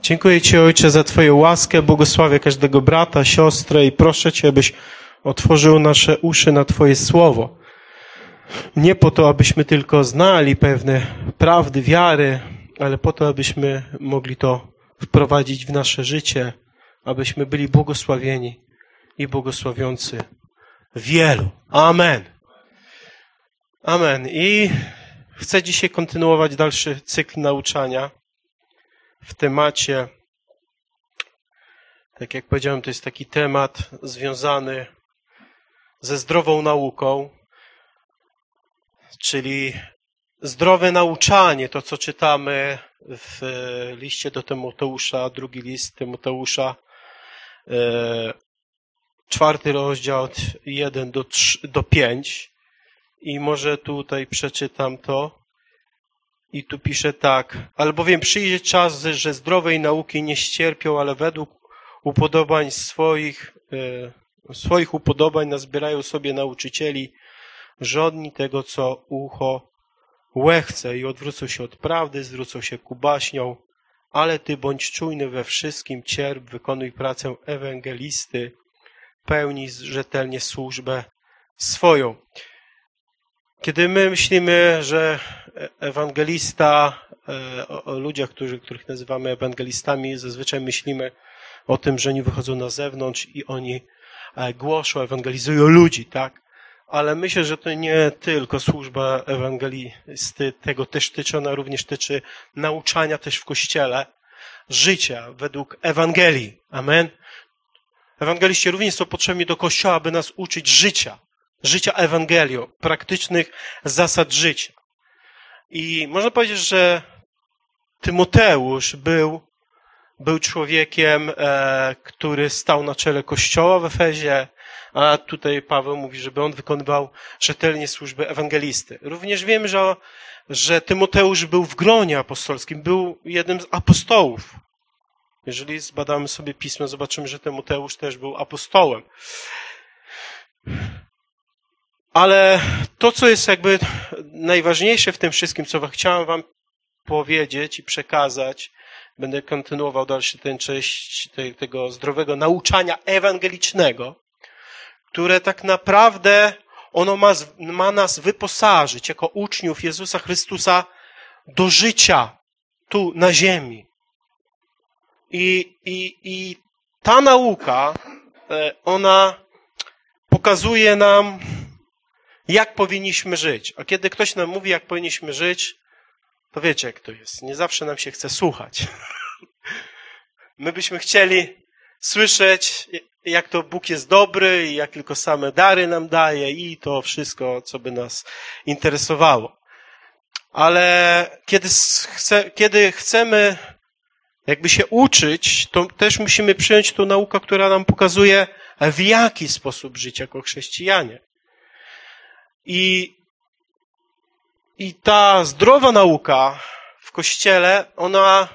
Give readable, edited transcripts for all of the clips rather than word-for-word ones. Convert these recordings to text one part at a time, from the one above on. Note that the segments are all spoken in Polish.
Dziękuję Ci, Ojcze, za Twoją łaskę. Błogosławię każdego brata, siostrę i proszę Cię, abyś otworzył nasze uszy na Twoje słowo. Nie po to, abyśmy tylko znali pewne prawdy wiary, ale po to, abyśmy mogli to wprowadzić w nasze życie, abyśmy byli błogosławieni i błogosławiący wielu. Amen. Amen. I chcę dzisiaj kontynuować dalszy cykl nauczania w temacie, tak jak powiedziałem, to jest taki temat związany ze zdrową nauką, czyli zdrowe nauczanie, to co czytamy w liście do Tymoteusza, drugi list Tymoteusza, 4 rozdział od 1 do 5 i może tutaj przeczytam to. I tu pisze tak: albowiem przyjdzie czas, że zdrowej nauki nie ścierpią, ale według upodobań swoich upodobań nazbierają sobie nauczycieli, żądni tego, co ucho łechce i odwrócą się od prawdy, zwrócą się ku baśniom, ale ty bądź czujny we wszystkim, cierp, wykonuj pracę ewangelisty, pełnij rzetelnie służbę swoją. Kiedy my myślimy, że ewangelista, o ludziach, których nazywamy ewangelistami, zazwyczaj myślimy o tym, że oni wychodzą na zewnątrz i oni głoszą, ewangelizują ludzi, tak? Ale myślę, że to nie tylko służba ewangelisty tego też tyczy, ona również tyczy nauczania też w Kościele, życia według Ewangelii. Amen? Ewangeliści również są potrzebni do Kościoła, aby nas uczyć życia Ewangelią, praktycznych zasad życia. I można powiedzieć, że Tymoteusz był człowiekiem, który stał na czele Kościoła w Efezie, a tutaj Paweł mówi, żeby on wykonywał rzetelnie służbę ewangelisty. Również wiemy, że Tymoteusz był w gronie apostolskim, był jednym z apostołów. Jeżeli zbadamy sobie Pismo, zobaczymy, że Tymoteusz też był apostołem. Ale to, co jest jakby najważniejsze w tym wszystkim, co chciałem wam powiedzieć i przekazać, będę kontynuował dalszy tę część tego zdrowego nauczania ewangelicznego, które tak naprawdę ono ma nas wyposażyć jako uczniów Jezusa Chrystusa do życia tu na ziemi. I ta nauka, ona pokazuje nam, jak powinniśmy żyć. A kiedy ktoś nam mówi, jak powinniśmy żyć, to wiecie, jak to jest. Nie zawsze nam się chce słuchać. My byśmy chcieli słyszeć, jak to Bóg jest dobry i jak tylko same dary nam daje i to wszystko, co by nas interesowało. Ale kiedy chcemy jakby się uczyć, to też musimy przyjąć tą naukę, która nam pokazuje, w jaki sposób żyć jako chrześcijanie. I ta zdrowa nauka w Kościele, ona,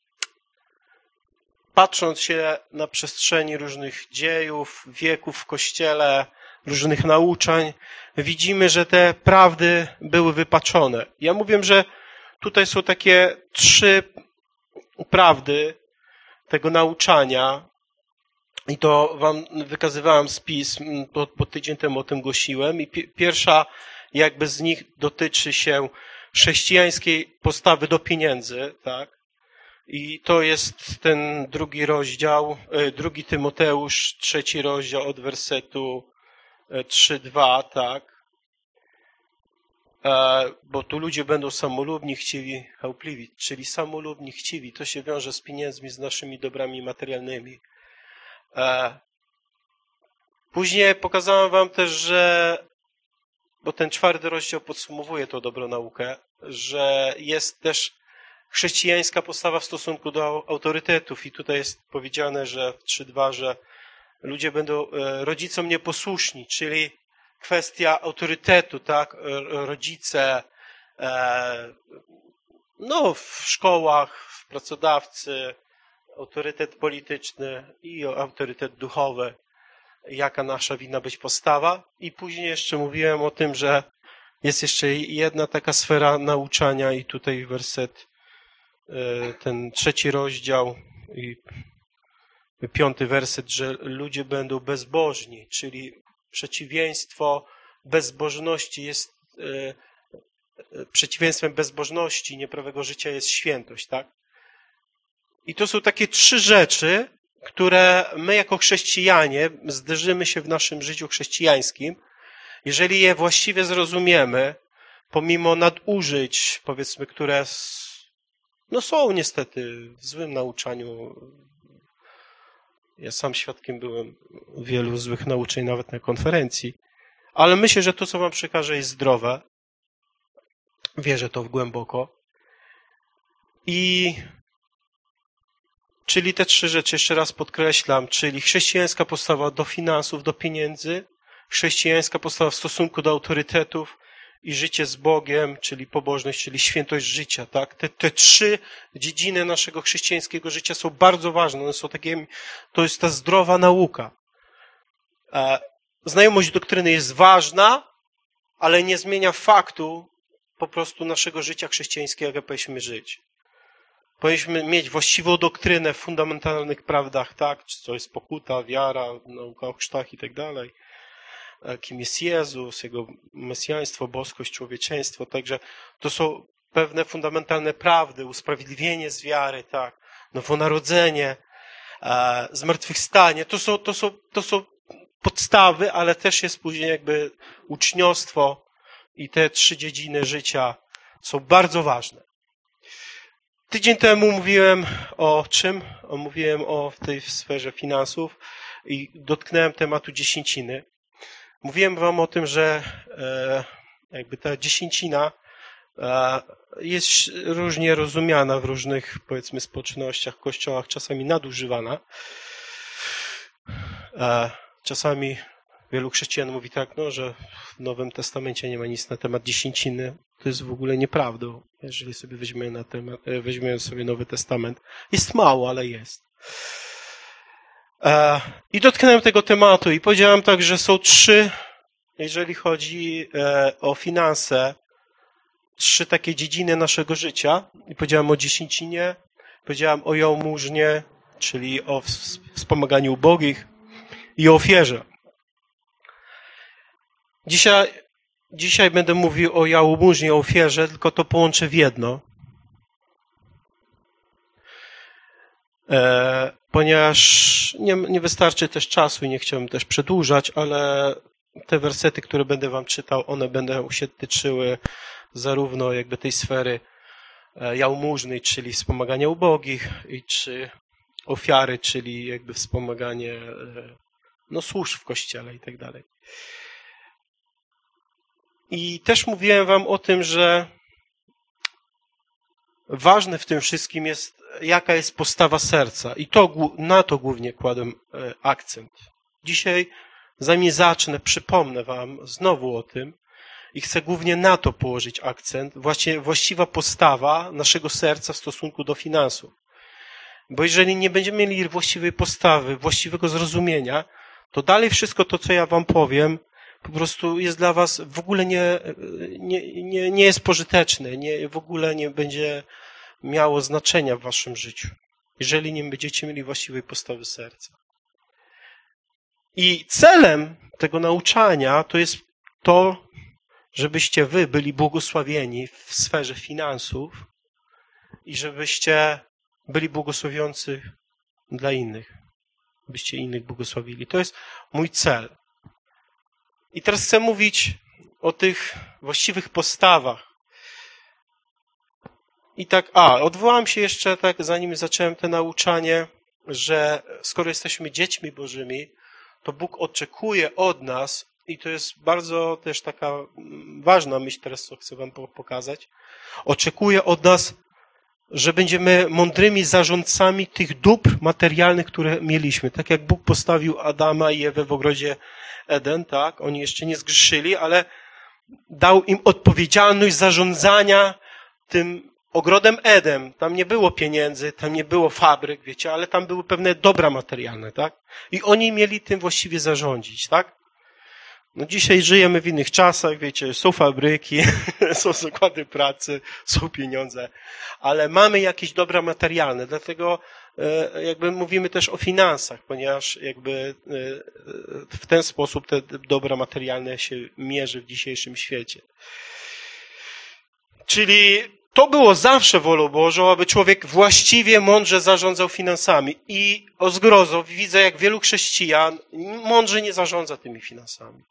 patrząc się na przestrzeni różnych dziejów, wieków w Kościele, różnych nauczań, widzimy, że te prawdy były wypaczone. Ja mówię, że tutaj są takie 3 prawdy tego nauczania i to wam wykazywałem z pism, bo tydzień temu o tym głosiłem i pierwsza jakby z nich dotyczy się chrześcijańskiej postawy do pieniędzy, tak? I to jest ten 2 rozdział, 2 Tymoteusz, 3 rozdział od wersetu 3-2, tak? Bo tu ludzie będą samolubni, chciwi, chełpliwi, czyli samolubni, chciwi. To się wiąże z pieniędzmi, z naszymi dobrami materialnymi. Później pokazałem wam też, że, bo ten 4 rozdział podsumowuje tą dobrą naukę, że jest też chrześcijańska postawa w stosunku do autorytetów i tutaj jest powiedziane, że w 3:2, że ludzie będą rodzicom nieposłuszni, czyli kwestia autorytetu, tak? Rodzice, w szkołach, w pracodawcy, autorytet polityczny i autorytet duchowy, jaka nasza winna być postawa. I później jeszcze mówiłem o tym, że jest jeszcze jedna taka sfera nauczania i tutaj ten 3 rozdział i 5 werset, że ludzie będą bezbożni, czyli przeciwieństwo bezbożności jest, przeciwieństwem bezbożności, nieprawego życia jest świętość, tak? I to są takie 3 rzeczy, które my jako chrześcijanie zderzymy się w naszym życiu chrześcijańskim. Jeżeli je właściwie zrozumiemy, pomimo nadużyć, powiedzmy, które są niestety w złym nauczaniu. Ja sam świadkiem byłem wielu złych nauczeń, nawet na konferencji. Ale myślę, że to, co wam przekażę, jest zdrowe. Wierzę to głęboko. Czyli te 3 rzeczy, jeszcze raz podkreślam, czyli chrześcijańska postawa do finansów, do pieniędzy, chrześcijańska postawa w stosunku do autorytetów i życie z Bogiem, czyli pobożność, czyli świętość życia, tak? Te 3 dziedziny naszego chrześcijańskiego życia są bardzo ważne. One są takie, to jest ta zdrowa nauka. Znajomość doktryny jest ważna, ale nie zmienia faktu po prostu naszego życia chrześcijańskiego, jak powinniśmy żyć. Powinniśmy mieć właściwą doktrynę w fundamentalnych prawdach, tak? Co jest pokuta, wiara, nauka o chrztach i tak dalej. Kim jest Jezus, Jego mesjaństwo, boskość, człowieczeństwo. Także to są pewne fundamentalne prawdy, usprawiedliwienie z wiary, tak? Nowonarodzenie, zmartwychwstanie. To są podstawy, ale też jest później jakby uczniostwo i te 3 dziedziny życia są bardzo ważne. Tydzień temu mówiłem o czym? Mówiłem o tej sferze finansów i dotknąłem tematu dziesięciny. Mówiłem wam o tym, że jakby ta dziesięcina jest różnie rozumiana w różnych, powiedzmy, społecznościach, kościołach, czasami nadużywana. Czasami wielu chrześcijan mówi tak, że w Nowym Testamencie nie ma nic na temat dziesięciny. To jest w ogóle nieprawdą, jeżeli sobie weźmiemy sobie Nowy Testament. Jest mało, ale jest. I dotknąłem tego tematu i powiedziałem tak, że są 3, jeżeli chodzi o finanse, 3 takie dziedziny naszego życia. I powiedziałem o dziesięcinie, powiedziałem o jałmużnie, czyli o wspomaganiu ubogich i o ofierze. Dzisiaj będę mówił o jałmużnie, o ofierze, tylko to połączę w jedno. Ponieważ nie wystarczy też czasu i nie chciałbym też przedłużać, ale te wersety, które będę wam czytał, one będą się tyczyły zarówno jakby tej sfery jałmużnej, czyli wspomagania ubogich, czy ofiary, czyli jakby wspomaganie służb w kościele i tak dalej. I też mówiłem wam o tym, że ważne w tym wszystkim jest, jaka jest postawa serca. I na to głównie kładłem akcent. Dzisiaj, zanim zacznę, przypomnę wam znowu o tym i chcę głównie na to położyć akcent. Właśnie właściwa postawa naszego serca w stosunku do finansów. Bo jeżeli nie będziemy mieli właściwej postawy, właściwego zrozumienia, to dalej wszystko to, co ja wam powiem, po prostu jest dla was w ogóle nie jest pożyteczne, w ogóle nie będzie miało znaczenia w waszym życiu, jeżeli nie będziecie mieli właściwej postawy serca. I celem tego nauczania to jest to, żebyście wy byli błogosławieni w sferze finansów i żebyście byli błogosławiący dla innych, byście innych błogosławili. To jest mój cel. I teraz chcę mówić o tych właściwych postawach. I tak, odwołałem się jeszcze, tak, zanim zacząłem to nauczanie, że skoro jesteśmy dziećmi Bożymi, to Bóg oczekuje od nas, i to jest bardzo też taka ważna myśl teraz, co chcę wam pokazać, oczekuje od nas, że będziemy mądrymi zarządcami tych dóbr materialnych, które mieliśmy. Tak jak Bóg postawił Adama i Ewę w ogrodzie Eden, tak? Oni jeszcze nie zgrzeszyli, ale dał im odpowiedzialność zarządzania tym ogrodem Eden. Tam nie było pieniędzy, tam nie było fabryk, wiecie, ale tam były pewne dobra materialne, tak? I oni mieli tym właściwie zarządzić, tak? No dzisiaj żyjemy w innych czasach, wiecie, są fabryki, są zakłady pracy, są pieniądze, ale mamy jakieś dobra materialne, dlatego jakby mówimy też o finansach, ponieważ jakby w ten sposób te dobra materialne się mierzy w dzisiejszym świecie. Czyli to było zawsze wolą Bożą, aby człowiek właściwie, mądrze zarządzał finansami. I o zgrozo widzę, jak wielu chrześcijan mądrze nie zarządza tymi finansami.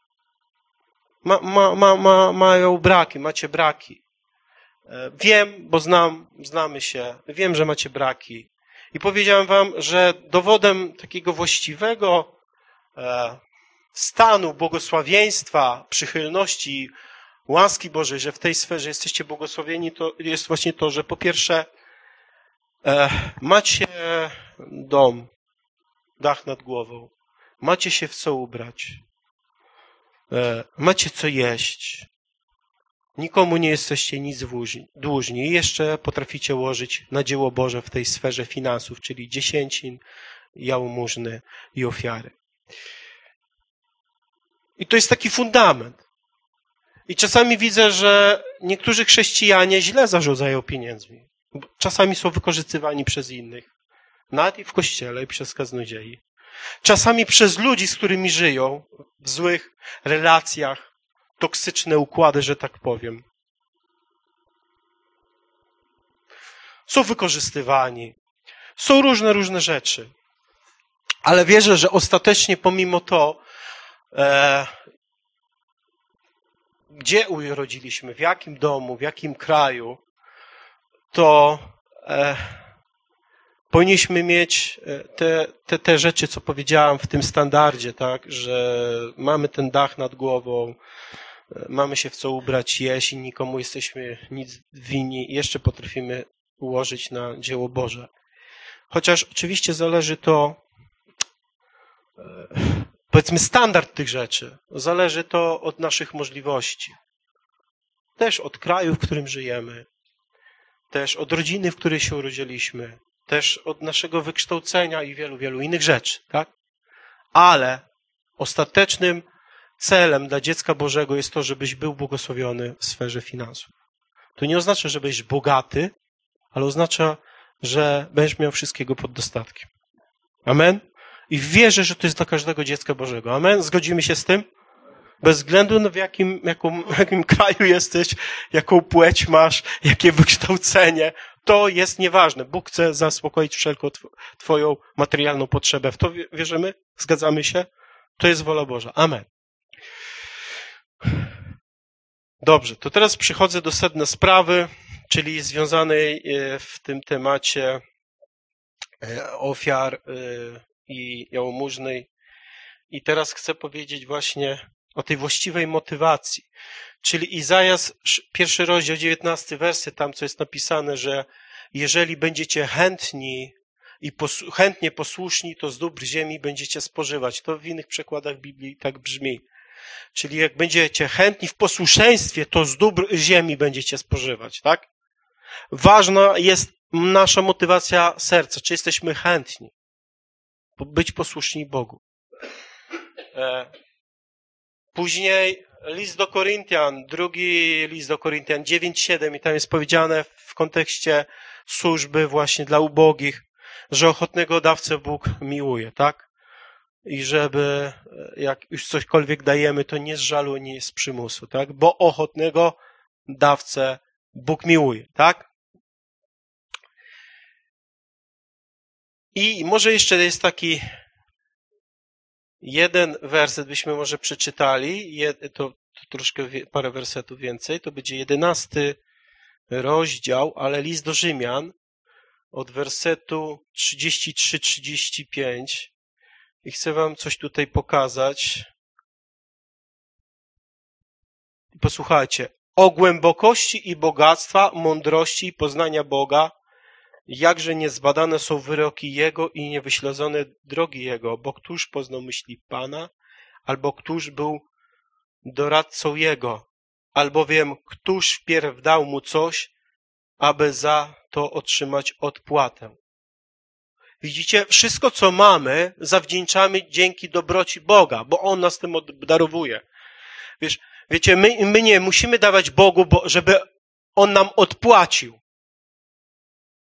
Mają braki, macie braki. Wiem, bo znamy się, wiem, że macie braki. I powiedziałem wam, że dowodem takiego właściwego stanu błogosławieństwa, przychylności, łaski Bożej, że w tej sferze jesteście błogosławieni, to jest właśnie to, że po pierwsze macie dom, dach nad głową, macie się w co ubrać, macie co jeść, nikomu nie jesteście nic dłużni i jeszcze potraficie łożyć na dzieło Boże w tej sferze finansów, czyli dziesięcin, jałmużny i ofiary. I to jest taki fundament. I czasami widzę, że niektórzy chrześcijanie źle zarządzają pieniędzmi. Czasami są wykorzystywani przez innych. Nawet i w kościele, i przez kaznodziei. Czasami przez ludzi, z którymi żyją, w złych relacjach, toksyczne układy, że tak powiem. Są wykorzystywani. Są różne rzeczy. Ale wierzę, że ostatecznie pomimo to, gdzie urodziliśmy, w jakim domu, w jakim kraju, to powinniśmy mieć te rzeczy, co powiedziałem w tym standardzie, tak, że mamy ten dach nad głową, mamy się w co ubrać, jeść i nikomu jesteśmy nic winni i jeszcze potrafimy ułożyć na dzieło Boże. Chociaż oczywiście zależy to, powiedzmy, standard tych rzeczy. Zależy to od naszych możliwości. Też od kraju, w którym żyjemy. Też od rodziny, w której się urodziliśmy. Też od naszego wykształcenia i wielu innych rzeczy, tak? Ale ostatecznym celem dla dziecka Bożego jest to, żebyś był błogosławiony w sferze finansów. To nie oznacza, że będziesz bogaty, ale oznacza, że będziesz miał wszystkiego pod dostatkiem. Amen? I wierzę, że to jest dla każdego dziecka Bożego. Amen? Zgodzimy się z tym? Bez względu na w jakim kraju jesteś, jaką płeć masz, jakie wykształcenie, to jest nieważne. Bóg chce zaspokoić wszelką twoją materialną potrzebę. W to wierzymy? Zgadzamy się? To jest wola Boża. Amen. Dobrze, to teraz przychodzę do sedna sprawy, czyli związanej w tym temacie ofiar i jałmużnej. I teraz chcę powiedzieć właśnie o tej właściwej motywacji. Czyli Izajasz, 1 rozdział, 19 werset, tam co jest napisane, że jeżeli będziecie chętni i chętnie posłuszni, to z dóbr ziemi będziecie spożywać. To w innych przekładach Biblii tak brzmi. Czyli jak będziecie chętni w posłuszeństwie, to z dóbr ziemi będziecie spożywać, tak? Ważna jest nasza motywacja serca. Czy jesteśmy chętni być posłuszni Bogu? Później list do Koryntian, drugi list do Koryntian 9:7 i tam jest powiedziane w kontekście służby właśnie dla ubogich, że ochotnego dawcę Bóg miłuje, tak? I żeby jak już cośkolwiek dajemy, to nie z żalu, nie z przymusu, tak? Bo ochotnego dawcę Bóg miłuje, tak? I może jeszcze jest taki jeden werset, byśmy może przeczytali, to troszkę parę wersetów więcej, to będzie 11 rozdział, ale list do Rzymian od wersetu 33-35 i chcę wam coś tutaj pokazać. Posłuchajcie. O głębokości i bogactwa, mądrości i poznania Boga, jakże niezbadane są wyroki Jego i niewyśledzone drogi Jego, bo któż poznał myśli Pana, albo któż był doradcą Jego, albowiem któż wpierw dał Mu coś, aby za to otrzymać odpłatę. Widzicie, wszystko co mamy zawdzięczamy dzięki dobroci Boga, bo On nas tym obdarowuje. Wiecie, my nie musimy dawać Bogu, żeby On nam odpłacił.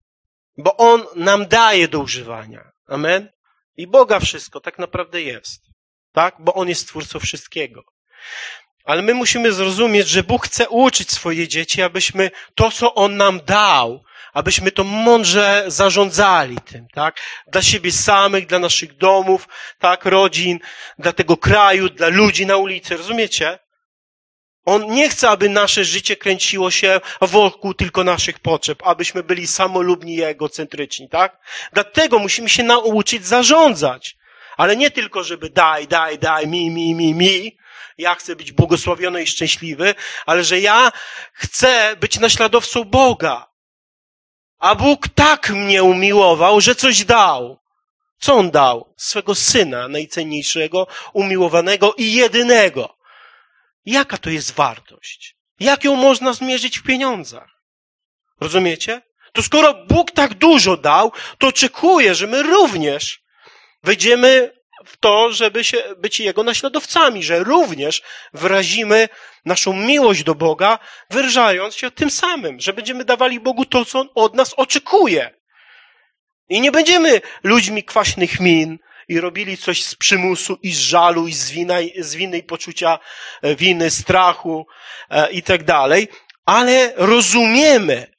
Bo On nam daje do używania. Amen? I Boga wszystko tak naprawdę jest. Tak? Bo On jest Twórcą wszystkiego. Ale my musimy zrozumieć, że Bóg chce uczyć swoje dzieci, abyśmy to, co On nam dał, abyśmy to mądrze zarządzali tym, tak? Dla siebie samych, dla naszych domów, tak? Rodzin, dla tego kraju, dla ludzi na ulicy. Rozumiecie? On nie chce, aby nasze życie kręciło się wokół tylko naszych potrzeb, abyśmy byli samolubni i egocentryczni, tak? Dlatego musimy się nauczyć zarządzać. Ale nie tylko, żeby daj, mi. Ja chcę być błogosławiony i szczęśliwy, ale że ja chcę być naśladowcą Boga. A Bóg tak mnie umiłował, że coś dał. Co On dał? Swego Syna najcenniejszego, umiłowanego i jedynego. Jaka to jest wartość? Jak ją można zmierzyć w pieniądzach? Rozumiecie? To skoro Bóg tak dużo dał, to oczekuje, że my również wejdziemy w to, żeby być Jego naśladowcami, że również wyrazimy naszą miłość do Boga, wyrażając się tym samym, że będziemy dawali Bogu to, co On od nas oczekuje. I nie będziemy ludźmi kwaśnych min i robili coś z przymusu i z żalu i z winy i poczucia winy, strachu i tak dalej, ale rozumiemy,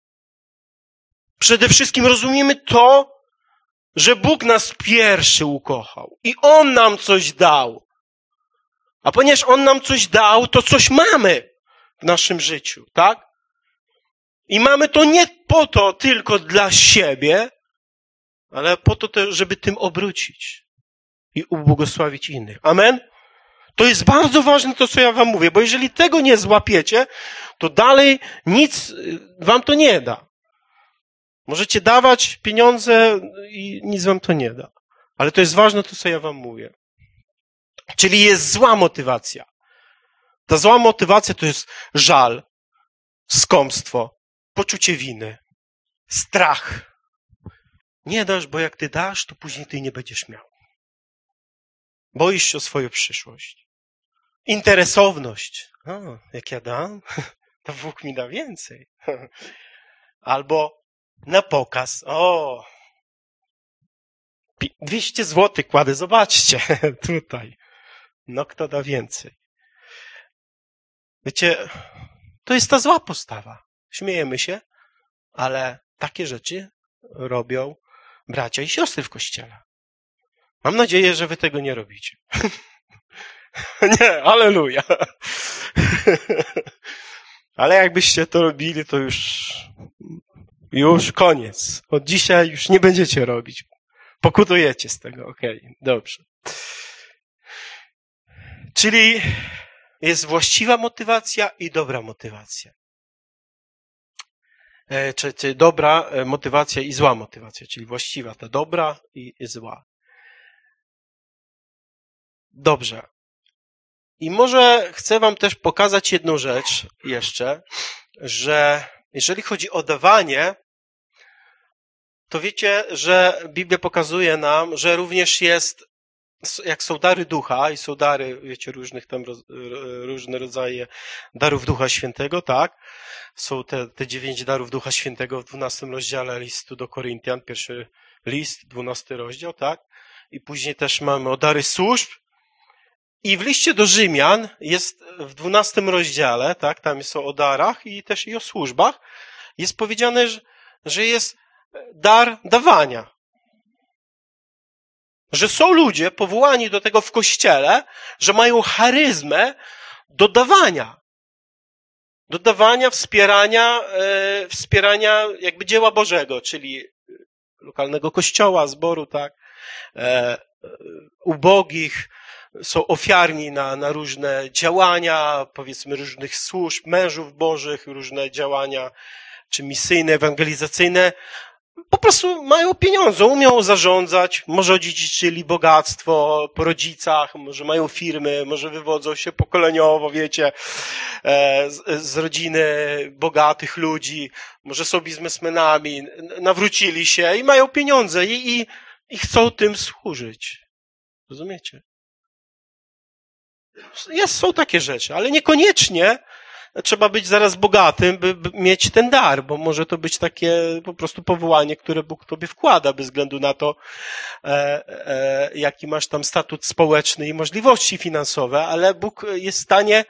przede wszystkim rozumiemy to, że Bóg nas pierwszy ukochał i On nam coś dał. A ponieważ On nam coś dał, to coś mamy w naszym życiu, tak? I mamy to nie po to tylko dla siebie, ale po to też, żeby tym obrócić i ubłogosławić innych. Amen? To jest bardzo ważne to, co ja wam mówię, bo jeżeli tego nie złapiecie, to dalej nic wam to nie da. Możecie dawać pieniądze i nic wam to nie da. Ale to jest ważne to, co ja wam mówię. Czyli jest zła motywacja. Ta zła motywacja to jest żal, skąpstwo, poczucie winy, strach. Nie dasz, bo jak ty dasz, to później ty nie będziesz miał. Boisz się o swoją przyszłość. Interesowność. O, jak ja dam, to Bóg mi da więcej. Albo na pokaz. O, 200 złotych kładę, zobaczcie, tutaj. No kto da więcej? Wiecie, to jest ta zła postawa. Śmiejemy się, ale takie rzeczy robią bracia i siostry w kościele. Mam nadzieję, że wy tego nie robicie. Nie, halleluja. Ale jakbyście to robili, to już koniec. Od dzisiaj już nie będziecie robić. Pokutujecie z tego, okej, dobrze. Czyli jest właściwa motywacja i dobra motywacja. Czy dobra motywacja i zła motywacja, czyli właściwa, ta dobra i zła. Dobrze. I może chcę wam też pokazać jedną rzecz jeszcze, że jeżeli chodzi o dawanie, to wiecie, że Biblia pokazuje nam, że również jest, jak są dary ducha i są dary, wiecie, różnych tam różne rodzaje darów Ducha Świętego, tak? Są te 9 darów Ducha Świętego w 12 rozdziale listu do Koryntian, pierwszy list, 12 rozdział, tak? I później też mamy o dary służb. I w liście do Rzymian jest w 12 rozdziale, tak? Tam są o darach i też i o służbach. Jest powiedziane, że jest dar dawania. Że są ludzie powołani do tego w Kościele, że mają charyzmę do dawania. Do dawania, wspierania jakby dzieła Bożego, czyli lokalnego kościoła, zboru, tak? Ubogich, są ofiarni na różne działania, powiedzmy różnych służb, mężów bożych, różne działania, czy misyjne, ewangelizacyjne. Po prostu mają pieniądze, umieją zarządzać, może odziedziczyli bogactwo po rodzicach, może mają firmy, może wywodzą się pokoleniowo, wiecie, z rodziny bogatych ludzi, może są biznesmenami, nawrócili się i mają pieniądze i chcą tym służyć. Rozumiecie? Są takie rzeczy, ale niekoniecznie trzeba być zaraz bogatym, by mieć ten dar, bo może to być takie po prostu powołanie, które Bóg tobie wkłada, bez względu na to, jaki masz tam statut społeczny i możliwości finansowe, ale Bóg jest w stanie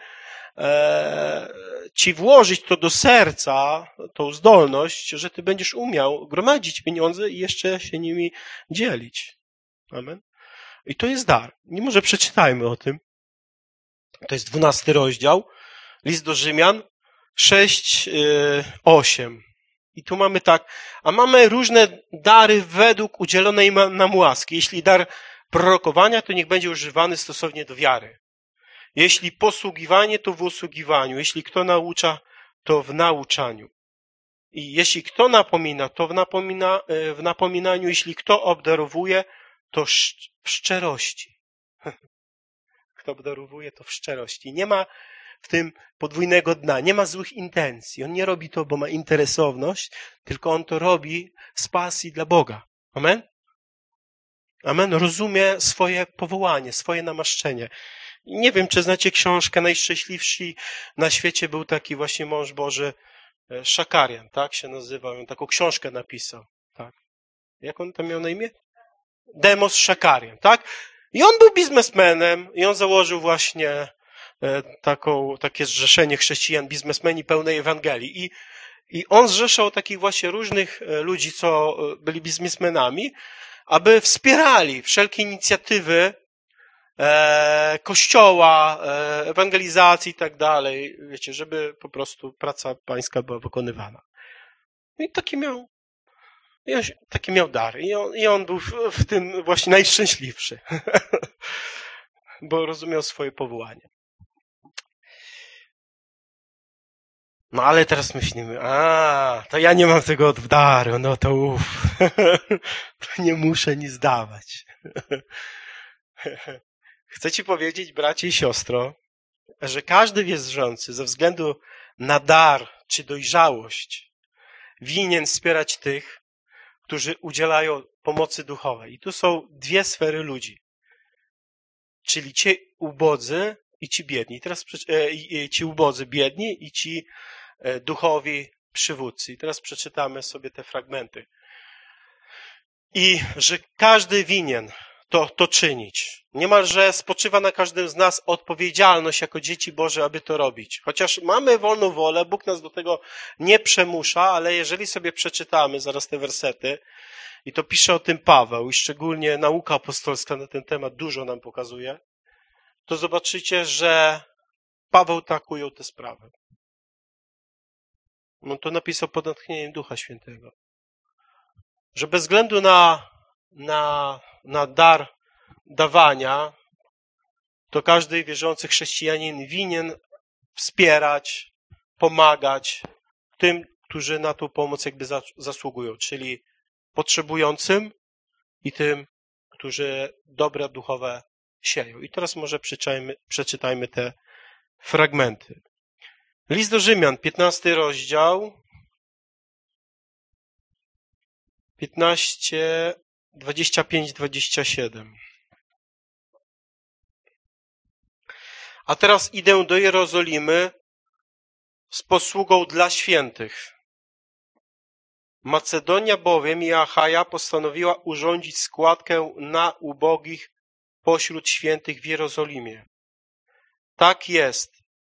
ci włożyć to do serca, tą zdolność, że ty będziesz umiał gromadzić pieniądze i jeszcze się nimi dzielić. Amen. I to jest dar. Nie może przeczytajmy o tym. To jest 12 rozdział. List do Rzymian 6, 8. I tu mamy tak, a mamy różne dary według udzielonej nam łaski. Jeśli dar prorokowania, to niech będzie używany stosownie do wiary. Jeśli posługiwanie, to w usługiwaniu. Jeśli kto naucza, to w nauczaniu. I jeśli kto napomina, to w napominaniu. Jeśli kto obdarowuje, to w szczerości. Kto obdarowuje, to w szczerości. Nie ma w tym podwójnego dna, nie ma złych intencji. On nie robi to, bo ma interesowność, tylko on to robi z pasji dla Boga. Amen? Amen? Rozumie swoje powołanie, swoje namaszczenie. Nie wiem, czy znacie książkę Najszczęśliwsi na świecie. Był taki właśnie mąż Boży, Szakarian, tak się nazywał. On taką książkę napisał. Tak. Jak on tam miał na imię? Demos Szakarian, tak? I on był biznesmenem i on założył właśnie takie zrzeszenie chrześcijan, biznesmeni pełnej Ewangelii. I on zrzeszał takich właśnie różnych ludzi, co byli biznesmenami, aby wspierali wszelkie inicjatywy kościoła, ewangelizacji i tak dalej, wiecie, żeby po prostu praca pańska była wykonywana. I taki miał dar. I on był w tym właśnie najszczęśliwszy, bo rozumiał swoje powołanie. No ale teraz myślimy, to ja nie mam tego daru, no to to nie muszę nic dawać. Chcę ci powiedzieć, bracie i siostro, że każdy wierzący ze względu na dar czy dojrzałość winien wspierać tych, którzy udzielają pomocy duchowej. I tu są dwie sfery ludzi. Czyli ci ubodzy i ci biedni. Teraz ci ubodzy, biedni i ci duchowi przywódcy. I teraz przeczytamy sobie te fragmenty. I że każdy winien to czynić. Niemalże spoczywa na każdym z nas odpowiedzialność jako dzieci Boże, aby to robić. Chociaż mamy wolną wolę, Bóg nas do tego nie przemusza, ale jeżeli sobie przeczytamy zaraz te wersety, i to pisze o tym Paweł, i szczególnie nauka apostolska na ten temat dużo nam pokazuje, to zobaczycie, że Paweł tak ujął tę sprawę. On to napisał pod natchnieniem Ducha Świętego. Że bez względu na dar dawania, to każdy wierzący chrześcijanin winien wspierać, pomagać tym, którzy na tą pomoc jakby zasługują, czyli potrzebującym i tym, którzy dobra duchowe sieją. I teraz może przeczytajmy te fragmenty. List do Rzymian, 15 rozdział, 15, 25-27. A teraz idę do Jerozolimy z posługą dla świętych. Macedonia bowiem i Achaja postanowiła urządzić składkę na ubogich pośród świętych w Jerozolimie. Tak jest,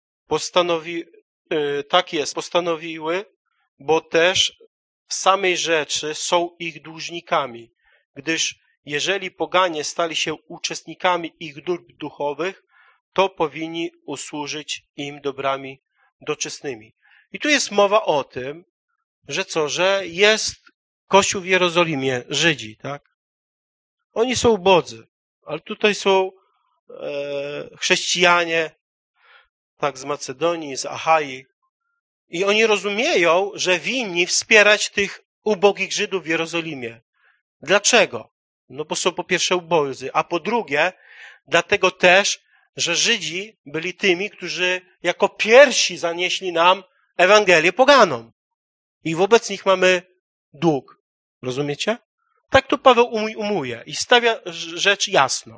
postanowiły, bo też w samej rzeczy są ich dłużnikami, gdyż jeżeli poganie stali się uczestnikami ich dóbr duchowych, to powinni usłużyć im dobrami doczesnymi. I tu jest mowa o tym, że jest Kościół w Jerozolimie, Żydzi, tak? Oni są ubodzy, ale tutaj są chrześcijanie, tak, z Macedonii, z Achai. I oni rozumieją, że winni wspierać tych ubogich Żydów w Jerozolimie. Dlaczego? No bo są po pierwsze ubodzy, a po drugie, dlatego też, że Żydzi byli tymi, którzy jako pierwsi zanieśli nam Ewangelię poganom. I wobec nich mamy dług. Rozumiecie? Tak to Paweł umuje i stawia rzecz jasno.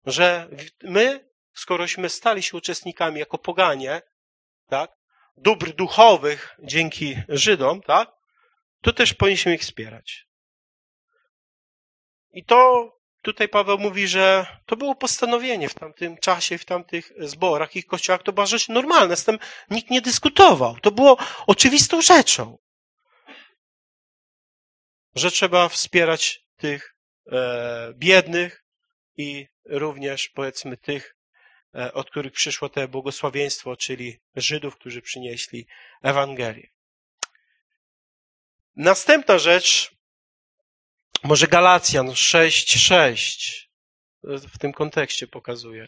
że my, skorośmy stali się uczestnikami jako poganie, tak, dóbr duchowych dzięki Żydom, tak, to też powinniśmy ich wspierać. I to tutaj Paweł mówi, że to było postanowienie w tamtym czasie, w tamtych zborach, ich kościołach, to była rzecz normalna, z tym nikt nie dyskutował. To było oczywistą rzeczą, że trzeba wspierać tych biednych i również, powiedzmy, tych, od których przyszło te błogosławieństwo, czyli Żydów, którzy przynieśli Ewangelię. Następna rzecz, może Galacjan 6:6 w tym kontekście pokazuje.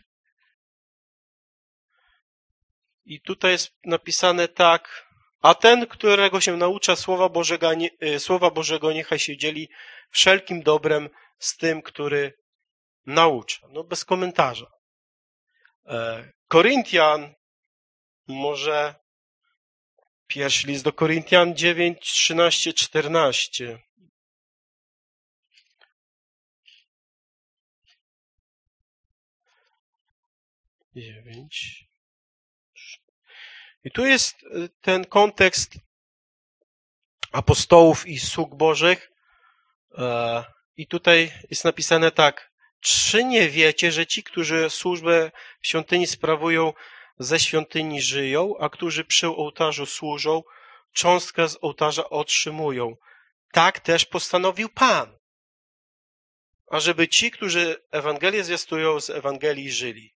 I tutaj jest napisane tak: a ten, którego się naucza Słowa Bożego, niechaj się dzieli wszelkim dobrem z tym, który naucza. No bez komentarza. Koryntian, może pierwszy list do Koryntian 9:13-14. I tu jest ten kontekst apostołów i sług Bożych. I tutaj jest napisane tak: czy nie wiecie, że ci, którzy służbę w świątyni sprawują, ze świątyni żyją, a którzy przy ołtarzu służą, cząstkę z ołtarza otrzymują. Tak też postanowił Pan, ażeby ci, którzy Ewangelię zwiastują, z Ewangelii żyli.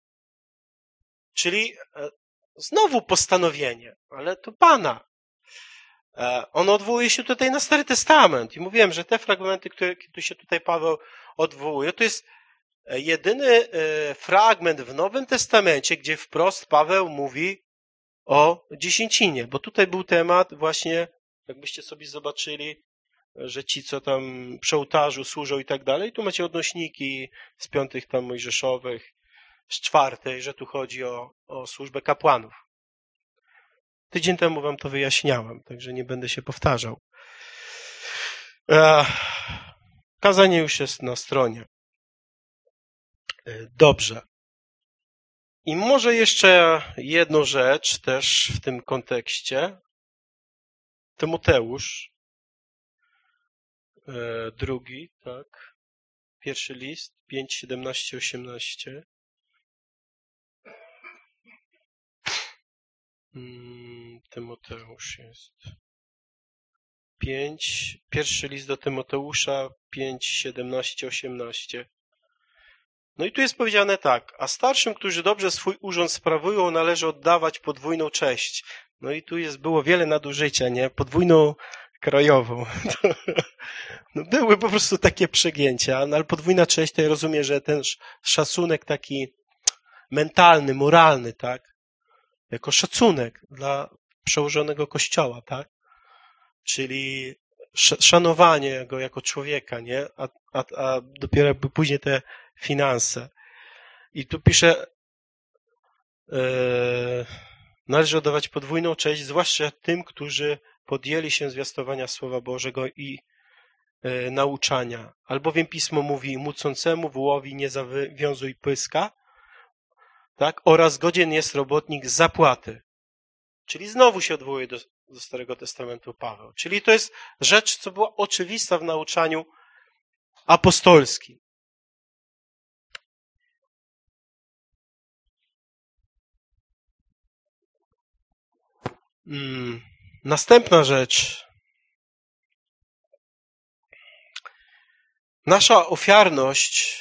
Czyli znowu postanowienie, ale to Pana. On odwołuje się tutaj na Stary Testament i mówiłem, że te fragmenty, które tu się tutaj Paweł odwołuje, to jest jedyny fragment w Nowym Testamencie, gdzie wprost Paweł mówi o dziesięcinie, bo tutaj był temat właśnie, jakbyście sobie zobaczyli, że ci, co tam przy ołtarzu służą i tak dalej, tu macie odnośniki z 5 tam mojżeszowych, z 4, że tu chodzi o służbę kapłanów. Tydzień temu wam to wyjaśniałem, także nie będę się powtarzał. Kazanie już jest na stronie. Dobrze. I może jeszcze jedną rzecz też w tym kontekście. Tymoteusz, drugi, tak, pierwszy list, 5, 17, 18. Tymoteusz jest 5, pierwszy list do Tymoteusza 5, 17, 18. No i tu jest powiedziane tak: a starszym, którzy dobrze swój urząd sprawują, należy oddawać podwójną cześć. No i tu było wiele nadużycia, nie? Podwójną krajową. No były po prostu takie przegięcia, no ale podwójna cześć to ja rozumiem, że ten szacunek taki mentalny, moralny, tak? Jako szacunek dla przełożonego Kościoła, tak? Czyli szanowanie go jako człowieka, nie? A dopiero później te finanse. I tu pisze, należy oddawać podwójną cześć, zwłaszcza tym, którzy podjęli się zwiastowania Słowa Bożego i nauczania. Albowiem Pismo mówi: mucącemu wołowi nie zawiązuj pyska, tak? Oraz godzien jest robotnik zapłaty. Czyli znowu się odwołuje do Starego Testamentu Paweł. Czyli to jest rzecz, co była oczywista w nauczaniu apostolskim. Następna rzecz. Nasza ofiarność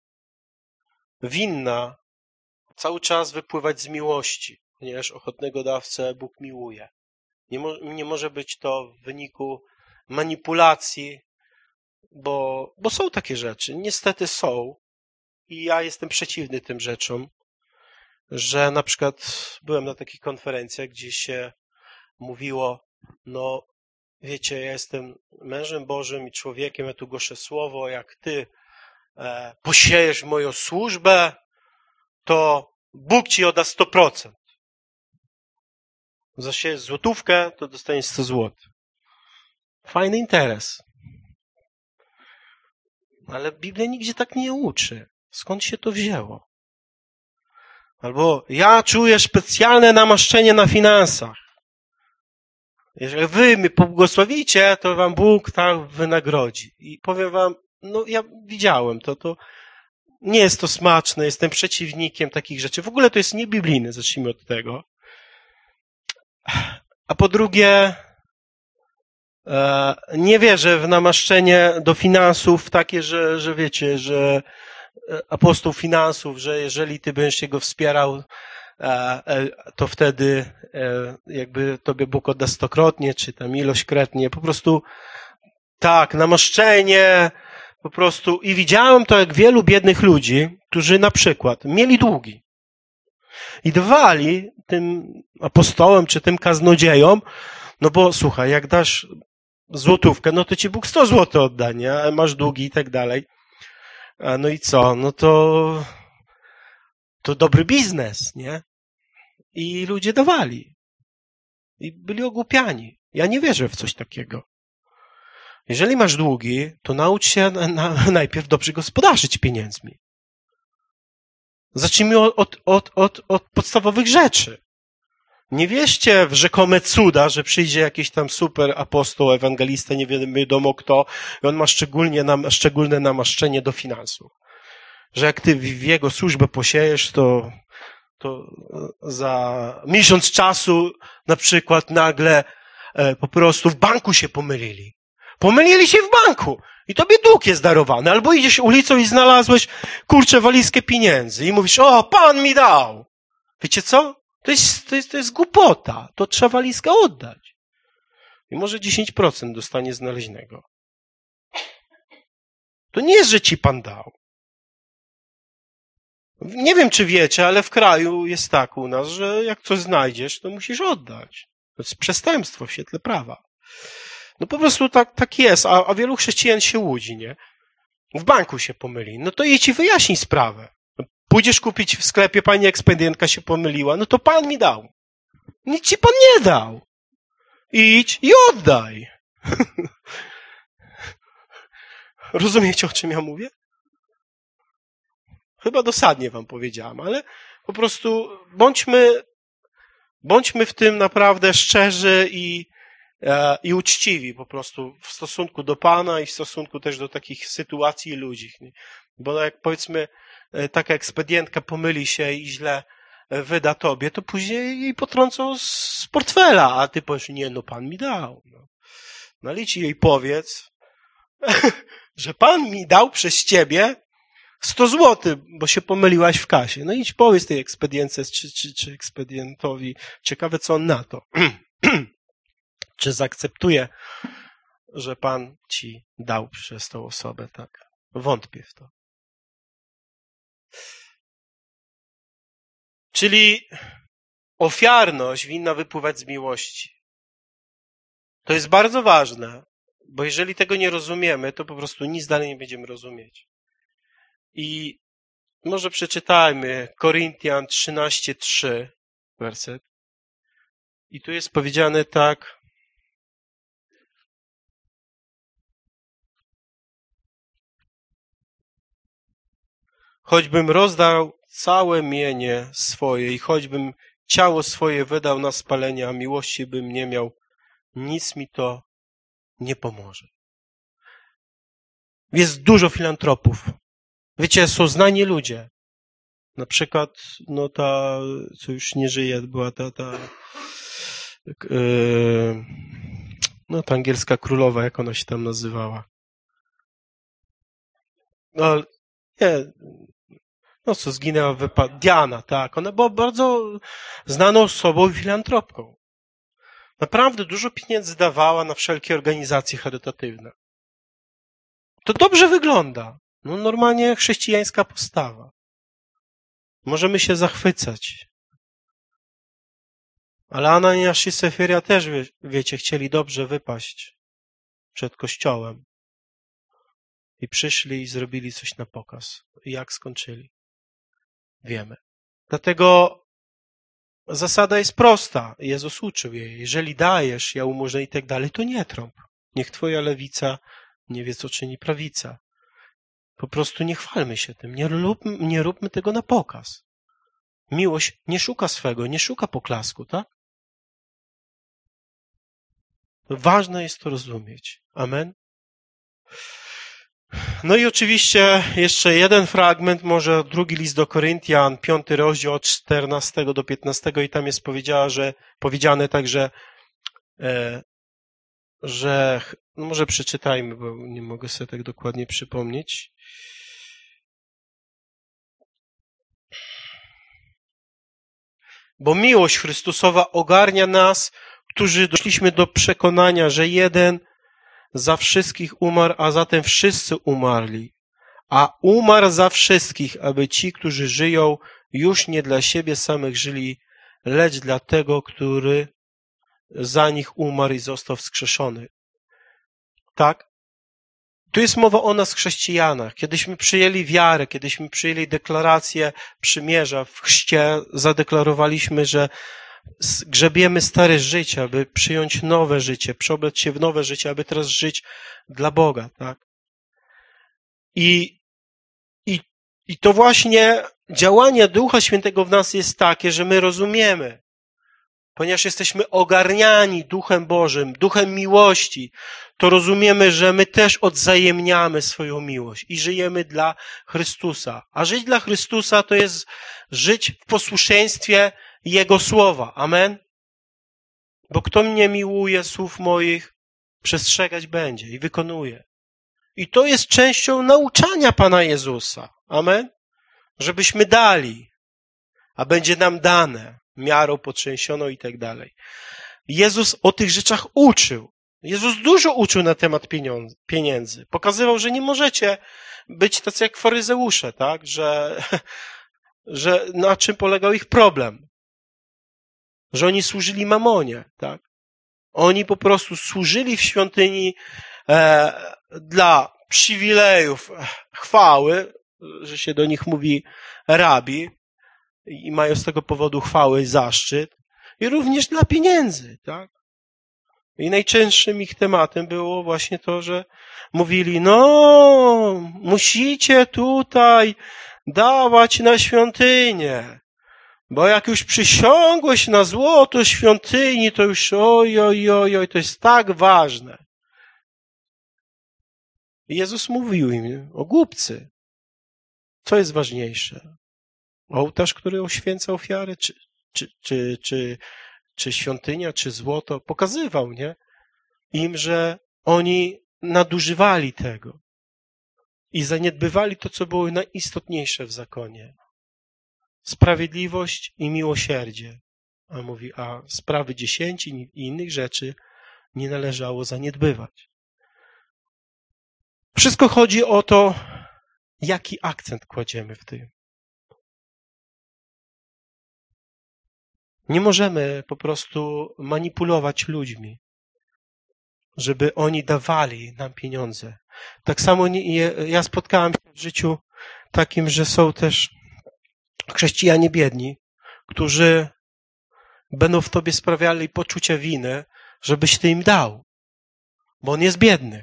winna cały czas wypływać z miłości, ponieważ ochotnego dawcę Bóg miłuje. Nie może być to w wyniku manipulacji, bo są takie rzeczy. Niestety są. I ja jestem przeciwny tym rzeczom, że na przykład byłem na takich konferencjach, gdzie się mówiło: no wiecie, ja jestem mężem Bożym i człowiekiem, ja tu głoszę słowo, jak ty posiejesz moją służbę, to Bóg ci odda 100%. Zasiejesz złotówkę, to dostaniesz 100 zł. Fajny interes. Ale Biblia nigdzie tak nie uczy. Skąd się to wzięło? Albo ja czuję specjalne namaszczenie na finansach. Jeżeli wy mnie pobłogosławicie, to wam Bóg tak wynagrodzi. I powiem wam, no ja widziałem to nie jest to smaczne, jestem przeciwnikiem takich rzeczy. W ogóle to jest niebiblijne, zacznijmy od tego. A po drugie, nie wierzę w namaszczenie do finansów takie, że wiecie, że apostoł finansów, że jeżeli ty będziesz go wspierał, to wtedy jakby tobie Bóg odda stokrotnie, czy tam ilośkrotnie. Po prostu tak, namaszczenie, po prostu. I widziałem to, jak wielu biednych ludzi, którzy na przykład mieli długi i dawali tym apostołom, czy tym kaznodziejom, no bo słuchaj, jak dasz złotówkę, no to ci Bóg 100 złotych odda, nie? A masz długi i tak dalej. No i co? No to dobry biznes, nie? I ludzie dawali. I byli ogłupiani. Ja nie wierzę w coś takiego. Jeżeli masz długi, to naucz się najpierw dobrze gospodarzyć pieniędzmi. Zacznijmy od podstawowych rzeczy. Nie wierzcie w rzekome cuda, że przyjdzie jakiś tam super apostoł, ewangelista, nie wiadomo kto, i on ma szczególne namaszczenie do finansów. Że jak ty w jego służbę posiejesz, to za miesiąc czasu na przykład nagle po prostu w banku się pomylili. Pomylili się w banku i tobie dług jest darowany. Albo idziesz ulicą i znalazłeś, kurczę, walizkę pieniędzy i mówisz, o, Pan mi dał. Wiecie co? To jest głupota. To trzeba walizkę oddać. I może 10% dostanie znaleźnego. To nie jest, że ci Pan dał. Nie wiem, czy wiecie, ale w kraju jest tak u nas, że jak coś znajdziesz, to musisz oddać. To jest przestępstwo w świetle prawa. No po prostu tak jest, a wielu chrześcijan się łudzi, nie? W banku się pomyli. No to jej ci wyjaśni sprawę. Pójdziesz kupić w sklepie, pani ekspedientka się pomyliła, no to Pan mi dał. Nic ci Pan nie dał. Idź i oddaj. Rozumiecie, o czym ja mówię? Chyba dosadnie wam powiedziałem, ale po prostu bądźmy w tym naprawdę szczerzy i uczciwi po prostu w stosunku do Pana i w stosunku też do takich sytuacji i ludzi. Bo jak powiedzmy taka ekspedientka pomyli się i źle wyda tobie, to później jej potrącą z portfela, a ty powiesz, nie, no Pan mi dał. No ale ci jej powiedz, że Pan mi dał przez ciebie 100 zł, bo się pomyliłaś w kasie. No idź powiedz tej ekspedience czy ekspedientowi. Ciekawe, co on na to. Czy zaakceptuje, że Pan ci dał przez tą osobę, tak? Wątpię w to. Czyli ofiarność winna wypływać z miłości. To jest bardzo ważne, bo jeżeli tego nie rozumiemy, to po prostu nic dalej nie będziemy rozumieć. I może przeczytajmy Koryntian 13:3 werset. I tu jest powiedziane tak. Choćbym rozdał całe mienie swoje i choćbym ciało swoje wydał na spalenie, a miłości bym nie miał, nic mi to nie pomoże. Jest dużo filantropów. Wiecie, są znani ludzie. Na przykład, no ta, co już nie żyje, była ta angielska królowa, jak ona się tam nazywała. No, nie, no co zginęła w wypadku. Diana, tak. Ona była bardzo znaną osobą i filantropką. Naprawdę dużo pieniędzy dawała na wszelkie organizacje charytatywne. To dobrze wygląda. No normalnie chrześcijańska postawa. Możemy się zachwycać. Ale Ananiasz i Sefiria też, wiecie, chcieli dobrze wypaść przed Kościołem. I przyszli i zrobili coś na pokaz. I jak skończyli? Wiemy. Dlatego zasada jest prosta. Jezus uczył jej. Jeżeli dajesz jałmużnę i tak dalej, to nie trąb. Niech twoja lewica nie wie, co czyni prawica. Po prostu nie chwalmy się tym, nie róbmy tego na pokaz. Miłość nie szuka swego, nie szuka poklasku, tak? Ważne jest to rozumieć. Amen. No i oczywiście jeszcze jeden fragment, może drugi list do Koryntian, 5 rozdział od 14 do 15 i tam jest powiedziane także, że no może przeczytajmy, bo nie mogę sobie tak dokładnie przypomnieć. Bo miłość Chrystusowa ogarnia nas, którzy doszliśmy do przekonania, że jeden za wszystkich umarł, a zatem wszyscy umarli. A umarł za wszystkich, aby ci, którzy żyją, już nie dla siebie samych żyli, lecz dla tego, który za nich umarł i został wskrzeszony. Tak? Tu jest mowa o nas, chrześcijanach. Kiedyśmy przyjęli wiarę, kiedyśmy przyjęli deklarację przymierza, w chrzcie zadeklarowaliśmy, że grzebiemy stare życie, aby przyjąć nowe życie, przeobrać się w nowe życie, aby teraz żyć dla Boga, tak? I to właśnie działanie Ducha Świętego w nas jest takie, że my rozumiemy, ponieważ jesteśmy ogarniani Duchem Bożym, Duchem miłości, to rozumiemy, że my też odzajemniamy swoją miłość i żyjemy dla Chrystusa. A żyć dla Chrystusa to jest żyć w posłuszeństwie Jego słowa. Amen? Bo kto mnie miłuje, słów moich przestrzegać będzie i wykonuje. I to jest częścią nauczania Pana Jezusa. Amen? Żebyśmy dali, a będzie nam dane, miarą potrzęsioną i tak dalej. Jezus o tych rzeczach uczył. Jezus dużo uczył na temat pieniędzy. Pokazywał, że nie możecie być tacy jak faryzeusze, tak? Że na czym polegał ich problem. Że oni służyli mamonie, tak? Oni po prostu służyli w świątyni dla przywilejów, chwały, że się do nich mówi rabi i mają z tego powodu chwały i zaszczyt i również dla pieniędzy, tak? I najczęstszym ich tematem było właśnie to, że mówili, no, musicie tutaj dawać na świątynię, bo jak już przysiągłeś na złoto świątyni, to już oj, to jest tak ważne. I Jezus mówił im, o głupcy, co jest ważniejsze? Ołtarz, który oświęca ofiarę, czy świątynia, czy złoto? Pokazywał, nie? Im, że oni nadużywali tego i zaniedbywali to, co było najistotniejsze w zakonie. Sprawiedliwość i miłosierdzie. A mówi, a sprawy dziesięcin i innych rzeczy nie należało zaniedbywać. Wszystko chodzi o to, jaki akcent kładziemy w tym. Nie możemy po prostu manipulować ludźmi, żeby oni dawali nam pieniądze. Tak samo ja spotkałem się w życiu takim, że są też chrześcijanie biedni, którzy będą w tobie sprawiali poczucie winy, żebyś ty im dał, bo on jest biedny.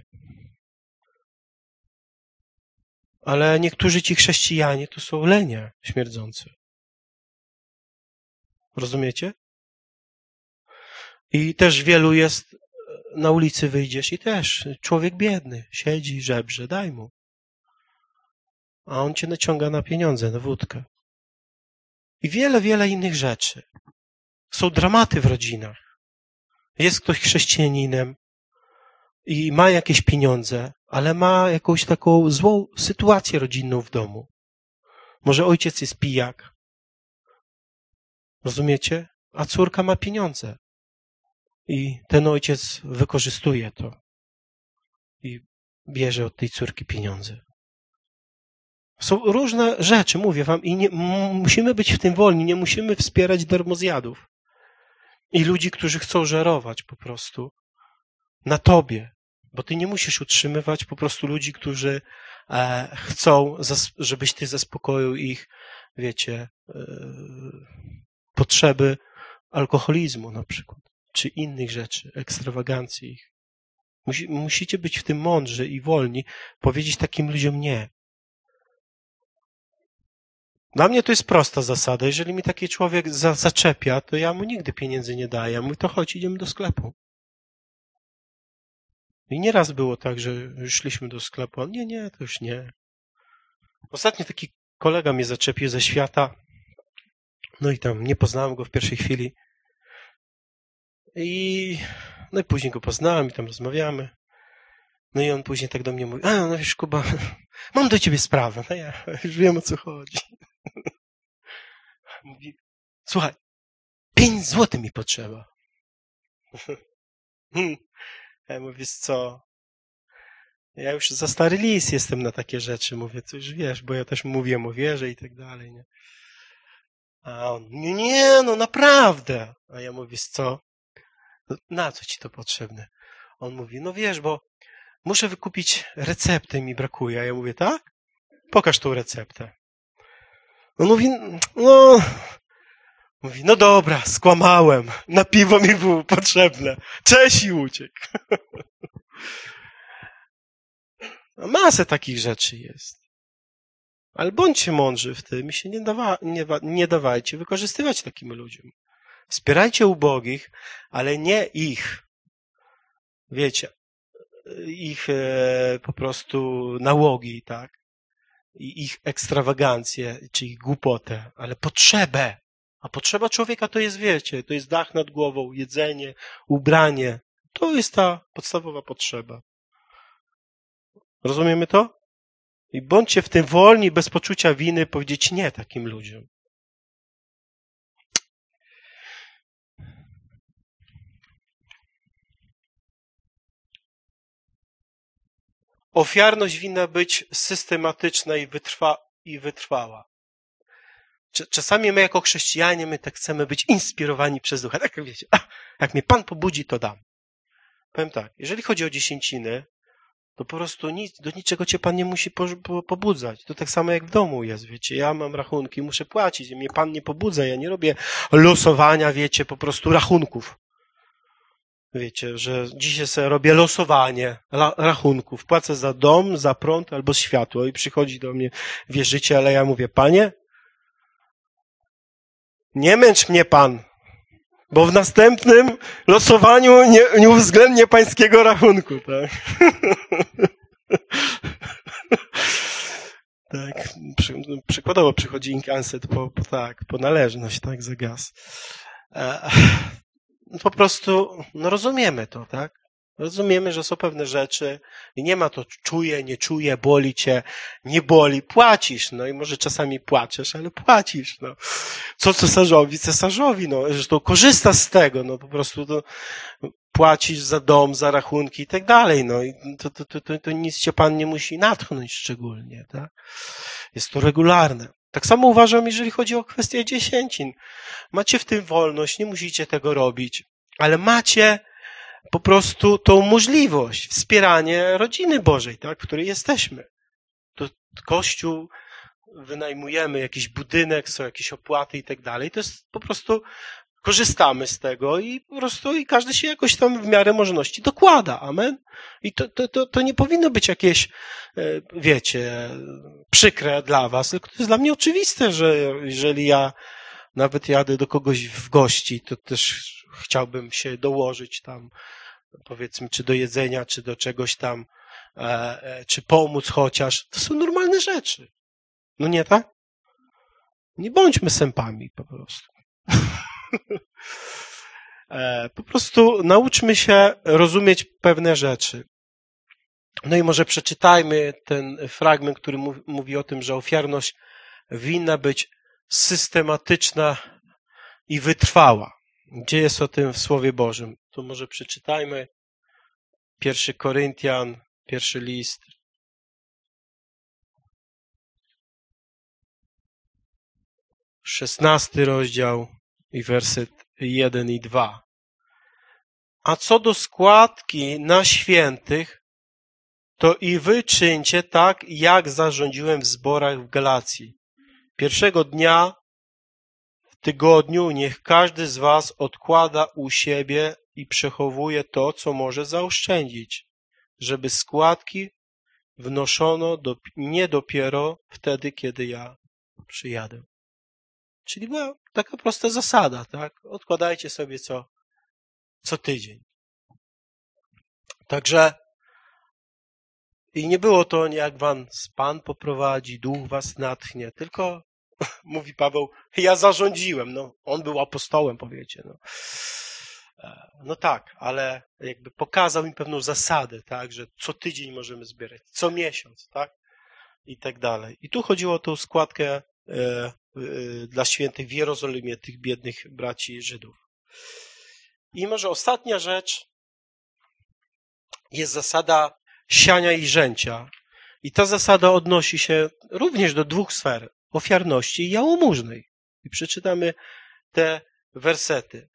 Ale niektórzy ci chrześcijanie to są lenie śmierdzące. Rozumiecie? I też wielu jest, na ulicy wyjdziesz i też człowiek biedny, siedzi, żebrze, daj mu. A on cię naciąga na pieniądze, na wódkę. I wiele innych rzeczy. Są dramaty w rodzinach. Jest ktoś chrześcijaninem i ma jakieś pieniądze, ale ma jakąś taką złą sytuację rodzinną w domu. Może ojciec jest pijak. Rozumiecie? A córka ma pieniądze. I ten ojciec wykorzystuje to. I bierze od tej córki pieniądze. Są różne rzeczy, mówię wam, i musimy być w tym wolni, nie musimy wspierać darmozjadów. I ludzi, którzy chcą żerować po prostu na tobie. Bo ty nie musisz utrzymywać po prostu ludzi, którzy chcą, żebyś ty zaspokoił ich, wiecie, potrzeby alkoholizmu na przykład, czy innych rzeczy, ekstrawagancji ich. Musicie być w tym mądrzy i wolni, powiedzieć takim ludziom nie. Dla mnie to jest prosta zasada. Jeżeli mi taki człowiek zaczepia, to ja mu nigdy pieniędzy nie daję. Ja mówię, to chodź, idziemy do sklepu. I nieraz było tak, że już szliśmy do sklepu. On, nie, to już nie. Ostatnio taki kolega mnie zaczepił ze świata. No i tam nie poznałem go w pierwszej chwili. No i później go poznałem i tam rozmawiamy. No i on później tak do mnie mówi, no wiesz, Kuba, mam do ciebie sprawę. No ja już wiem, o co chodzi. Mówi, słuchaj, 5 złotych mi potrzeba. Ja mówię, wiesz co, ja już za stary lis jestem na takie rzeczy. Mówię, co już wiesz, bo ja też mówiłem o wierze i tak dalej. Nie? A on, nie, no naprawdę. A ja mówię, wiesz co, na co ci to potrzebne? On mówi, no wiesz, bo muszę wykupić receptę, mi brakuje. A ja mówię, tak? Pokaż tą receptę. On mówi, no dobra, skłamałem. Na piwo mi było potrzebne. Cześć i uciekł. Masę takich rzeczy jest. Ale bądźcie mądrzy w tym i się nie dawajcie wykorzystywać takim ludziom. Wspierajcie ubogich, ale nie ich, wiecie, ich po prostu nałogi, tak? I ich ekstrawagancję, czy ich głupotę, ale potrzebę. A potrzeba człowieka to jest, wiecie, to jest dach nad głową, jedzenie, ubranie. To jest ta podstawowa potrzeba. Rozumiemy to? I bądźcie w tym wolni, bez poczucia winy, powiedzieć nie takim ludziom. Ofiarność winna być systematyczna i wytrwała. Czasami my jako chrześcijanie, my tak chcemy być inspirowani przez Ducha. Tak wiecie, jak mnie Pan pobudzi, to dam. Powiem tak, jeżeli chodzi o dziesięciny, to po prostu do niczego cię Pan nie musi pobudzać. To tak samo jak w domu jest, wiecie. Ja mam rachunki, muszę płacić. Mnie Pan nie pobudza. Ja nie robię losowania, wiecie, po prostu rachunków. Wiecie, że dzisiaj sobie robię losowanie rachunków. Płacę za dom, za prąd albo światło i przychodzi do mnie wierzyciel, ale ja mówię, Panie, nie męcz mnie Pan, bo w następnym losowaniu nie uwzględnię pańskiego rachunku, tak? Tak, przykładowo przychodzi inkanset po należność, tak, za gaz. Po prostu, rozumiemy to, tak? Rozumiemy, że są pewne rzeczy i nie ma to czuję, nie czuję, boli cię, nie boli, płacisz, i może czasami płaczesz, ale płacisz, Co cesarzowi, zresztą korzysta z tego, po prostu płacisz za dom, za rachunki i tak dalej, i to nic cię Pan nie musi natchnąć szczególnie, tak? Jest to regularne. Tak samo uważam, jeżeli chodzi o kwestię dziesięcin. Macie w tym wolność, nie musicie tego robić, ale macie po prostu tą możliwość, wspieranie rodziny Bożej, tak, w której jesteśmy. To Kościół, wynajmujemy jakiś budynek, są jakieś opłaty i tak dalej. To jest po prostu, korzystamy z tego i po prostu i każdy się jakoś tam w miarę możliwości dokłada. Amen. I to nie powinno być jakieś, wiecie, przykre dla was, tylko to jest dla mnie oczywiste, że jeżeli ja nawet jadę do kogoś w gości, to też chciałbym się dołożyć tam, powiedzmy, czy do jedzenia, czy do czegoś tam, czy pomóc chociaż. To są normalne rzeczy. No nie tak? Nie bądźmy sępami po prostu. Po prostu nauczmy się rozumieć pewne rzeczy. No i może przeczytajmy ten fragment, który mówi o tym, że ofiarność winna być systematyczna i wytrwała. Gdzie jest o tym w Słowie Bożym? To może przeczytajmy 1 Koryntian, 1 list. XVI rozdział i werset 1 i 2. A co do składki na świętych, to i wy czyńcie tak, jak zarządziłem w zborach w Galacji. Pierwszego dnia w tygodniu niech każdy z was odkłada u siebie i przechowuje to, co może zaoszczędzić, żeby składki wnoszono nie dopiero wtedy, kiedy ja przyjadę. Czyli była taka prosta zasada, tak? Odkładajcie sobie co tydzień. Także i nie było to, jak was Pan poprowadzi, Duch was natchnie, tylko mówi Paweł, ja zarządziłem. No, on był apostołem, powiecie. No tak, ale jakby pokazał im pewną zasadę, tak, że co tydzień możemy zbierać, co miesiąc, tak, i tak dalej. I tu chodziło o tą składkę dla świętych w Jerozolimie, tych biednych braci Żydów. I może ostatnia rzecz jest zasada siania i rzęcia. I ta zasada odnosi się również do dwóch sfer, ofiarności i jałmużnej. I przeczytamy te wersety,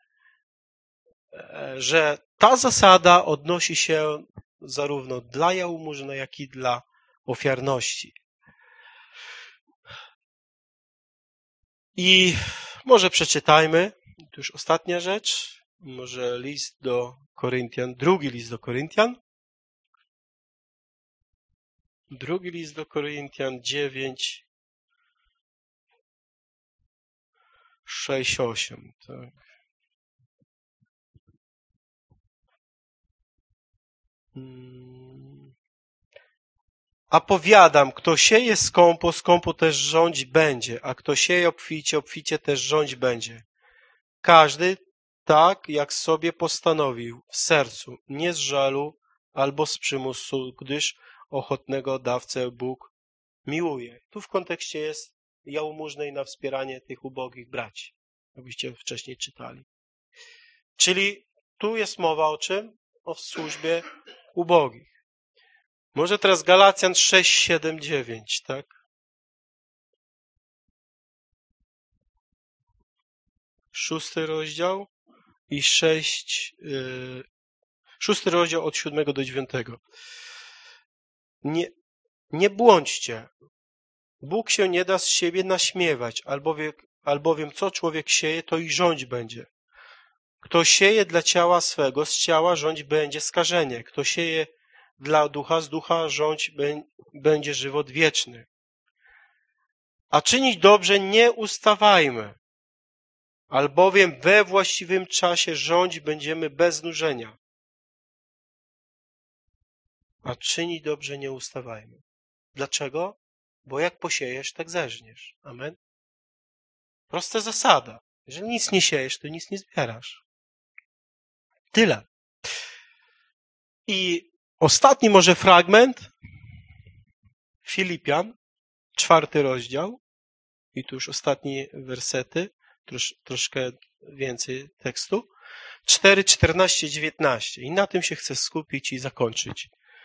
że ta zasada odnosi się zarówno dla jałmużny, jak i dla ofiarności. I może przeczytajmy, to już ostatnia rzecz, może list do Koryntian, drugi list do Koryntian. Drugi list do Koryntian 9, 6, 8. Tak. A powiadam, kto sieje skąpo, skąpo też rządź będzie, a kto sieje obficie, obficie też rządź będzie. Każdy tak, jak sobie postanowił w sercu, nie z żalu albo z przymusu, gdyż ochotnego dawcę Bóg miłuje. Tu w kontekście jest jałmużnej na wspieranie tych ubogich braci, jakbyście wcześniej czytali. Czyli tu jest mowa o czym? O służbie ubogich. Może teraz Galacjan 6, 7, 9, tak? 6 rozdział i 6 rozdział od 7 do 9. Nie błądźcie. Bóg się nie da z siebie naśmiewać, albowiem co człowiek sieje, to i rządź będzie. Kto sieje dla ciała swego, z ciała rządź będzie skażenie. Kto sieje dla ducha, z ducha rządź będzie żywot wieczny. A czynić dobrze nie ustawajmy, albowiem we właściwym czasie rządź będziemy bez znużenia. A czynić dobrze nie ustawajmy. Dlaczego? Bo jak posiejesz, tak zeżniesz. Amen? Prosta zasada. Jeżeli nic nie siejesz, to nic nie zbierasz. Tyle. I ostatni może fragment, Filipian, 4 rozdział, i tu już ostatnie wersety, troszkę więcej tekstu, 4, 14, 19. I na tym się chcę skupić i zakończyć.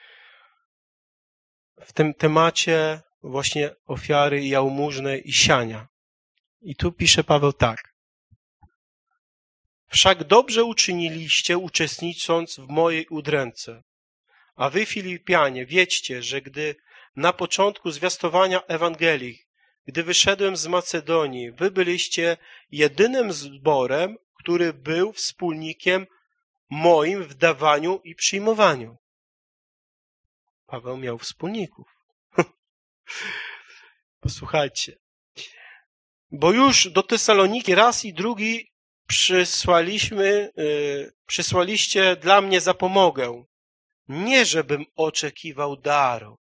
W tym temacie właśnie ofiary jałmużnej i siania. I tu pisze Paweł tak. Wszak dobrze uczyniliście, uczestnicząc w mojej udręce. A wy, Filipianie, wiedźcie, że gdy na początku zwiastowania Ewangelii, gdy wyszedłem z Macedonii, wy byliście jedynym zborem, który był wspólnikiem moim w dawaniu i przyjmowaniu. Paweł miał wspólników. Posłuchajcie. Bo już do Tesaloniki raz i drugi przysłaliście dla mnie zapomogę. Nie, żebym oczekiwał daru,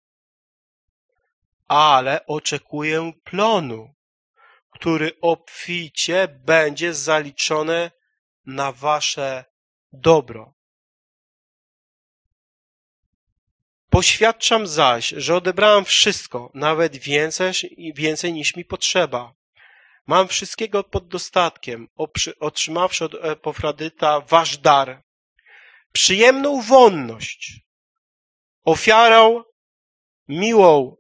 ale oczekuję plonu, który obficie będzie zaliczony na wasze dobro. Poświadczam zaś, że odebrałem wszystko, nawet więcej niż mi potrzeba. Mam wszystkiego pod dostatkiem, otrzymawszy od Epafrodyta wasz dar, przyjemną wonność, ofiarę miłą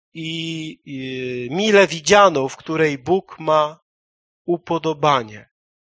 i mile widzianą, w której Bóg ma upodobanie.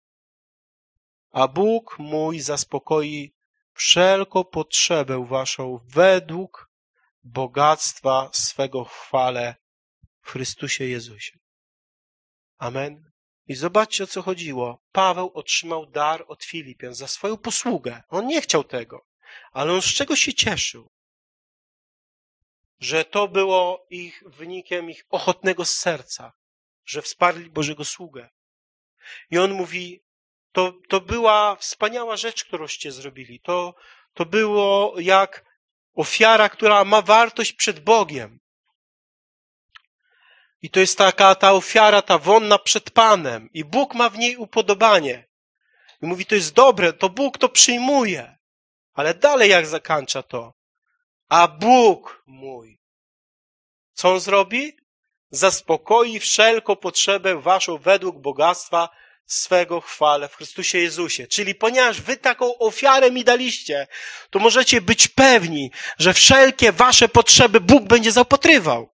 A Bóg mój zaspokoi wszelką potrzebę waszą według bogactwa swego w chwale w Chrystusie Jezusie. Amen. I zobaczcie, o co chodziło. Paweł otrzymał dar od Filipian za swoją posługę. On nie chciał tego, ale on z czego się cieszył? Że to było wynikiem ich ochotnego serca. że wsparli Bożego sługę. I on mówi, to była wspaniała rzecz, którąście zrobili. To było jak ofiara, która ma wartość przed Bogiem. I to jest ta ofiara, ta wonna przed Panem. I Bóg ma w niej upodobanie. I mówi, to jest dobre, to Bóg to przyjmuje. Ale dalej jak zakończa to? A Bóg mój, co On zrobi? Zaspokoi wszelką potrzebę waszą według bogactwa swego chwale w Chrystusie Jezusie. Czyli ponieważ wy taką ofiarę mi daliście, to możecie być pewni, że wszelkie wasze potrzeby Bóg będzie zaopatrywał.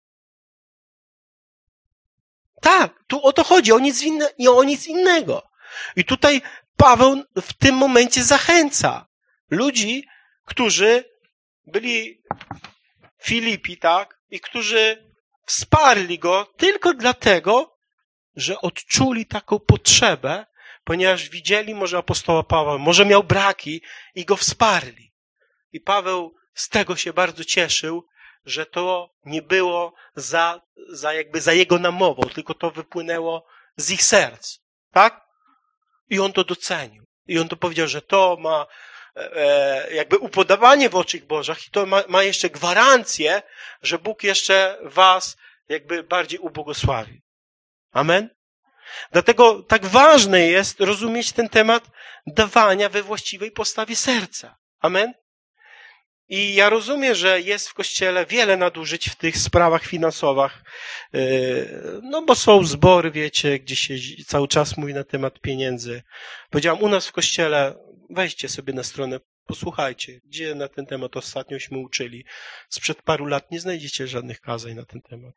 Tak, tu o to chodzi, o nic innego. I tutaj Paweł w tym momencie zachęca ludzi, którzy byli w Filipi, tak, i którzy wsparli go tylko dlatego, że odczuli taką potrzebę, ponieważ widzieli może apostoła Pawła, może miał braki i go wsparli. I Paweł z tego się bardzo cieszył, że to nie było za jego namową, tylko to wypłynęło z ich serc. Tak? I on to docenił. I on to powiedział, że to ma jakby upodobanie w oczach Bożych i to ma jeszcze gwarancję, że Bóg jeszcze was jakby bardziej ubłogosławi. Amen? Dlatego tak ważne jest rozumieć ten temat dawania we właściwej postawie serca. Amen? I ja rozumiem, że jest w Kościele wiele nadużyć w tych sprawach finansowych, no bo są zbory, wiecie, gdzie się cały czas mówi na temat pieniędzy. Powiedziałam, u nas w Kościele, wejdźcie sobie na stronę, posłuchajcie, gdzie na ten temat ostatniośmy uczyli. Sprzed paru lat nie znajdziecie żadnych kazań na ten temat.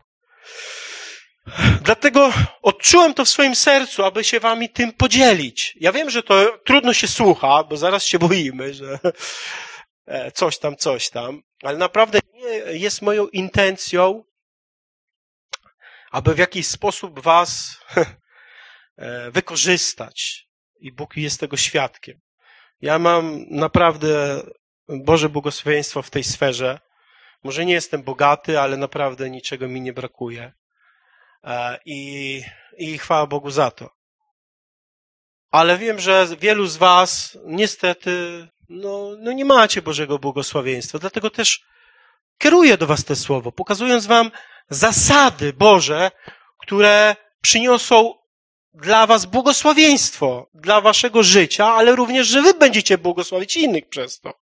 Dlatego odczułem to w swoim sercu, aby się wami tym podzielić. Ja wiem, że to trudno się słucha, bo zaraz się boimy, że coś tam, ale naprawdę nie jest moją intencją, aby w jakiś sposób was wykorzystać. I Bóg jest tego świadkiem. Ja mam naprawdę Boże błogosławieństwo w tej sferze. Może nie jestem bogaty, ale naprawdę niczego mi nie brakuje. I chwała Bogu za to. Ale wiem, że wielu z was niestety no nie macie Bożego błogosławieństwa. Dlatego też kieruję do was to słowo, pokazując wam zasady Boże, które przyniosą dla was błogosławieństwo, dla waszego życia, ale również, że wy będziecie błogosławić innych przez to.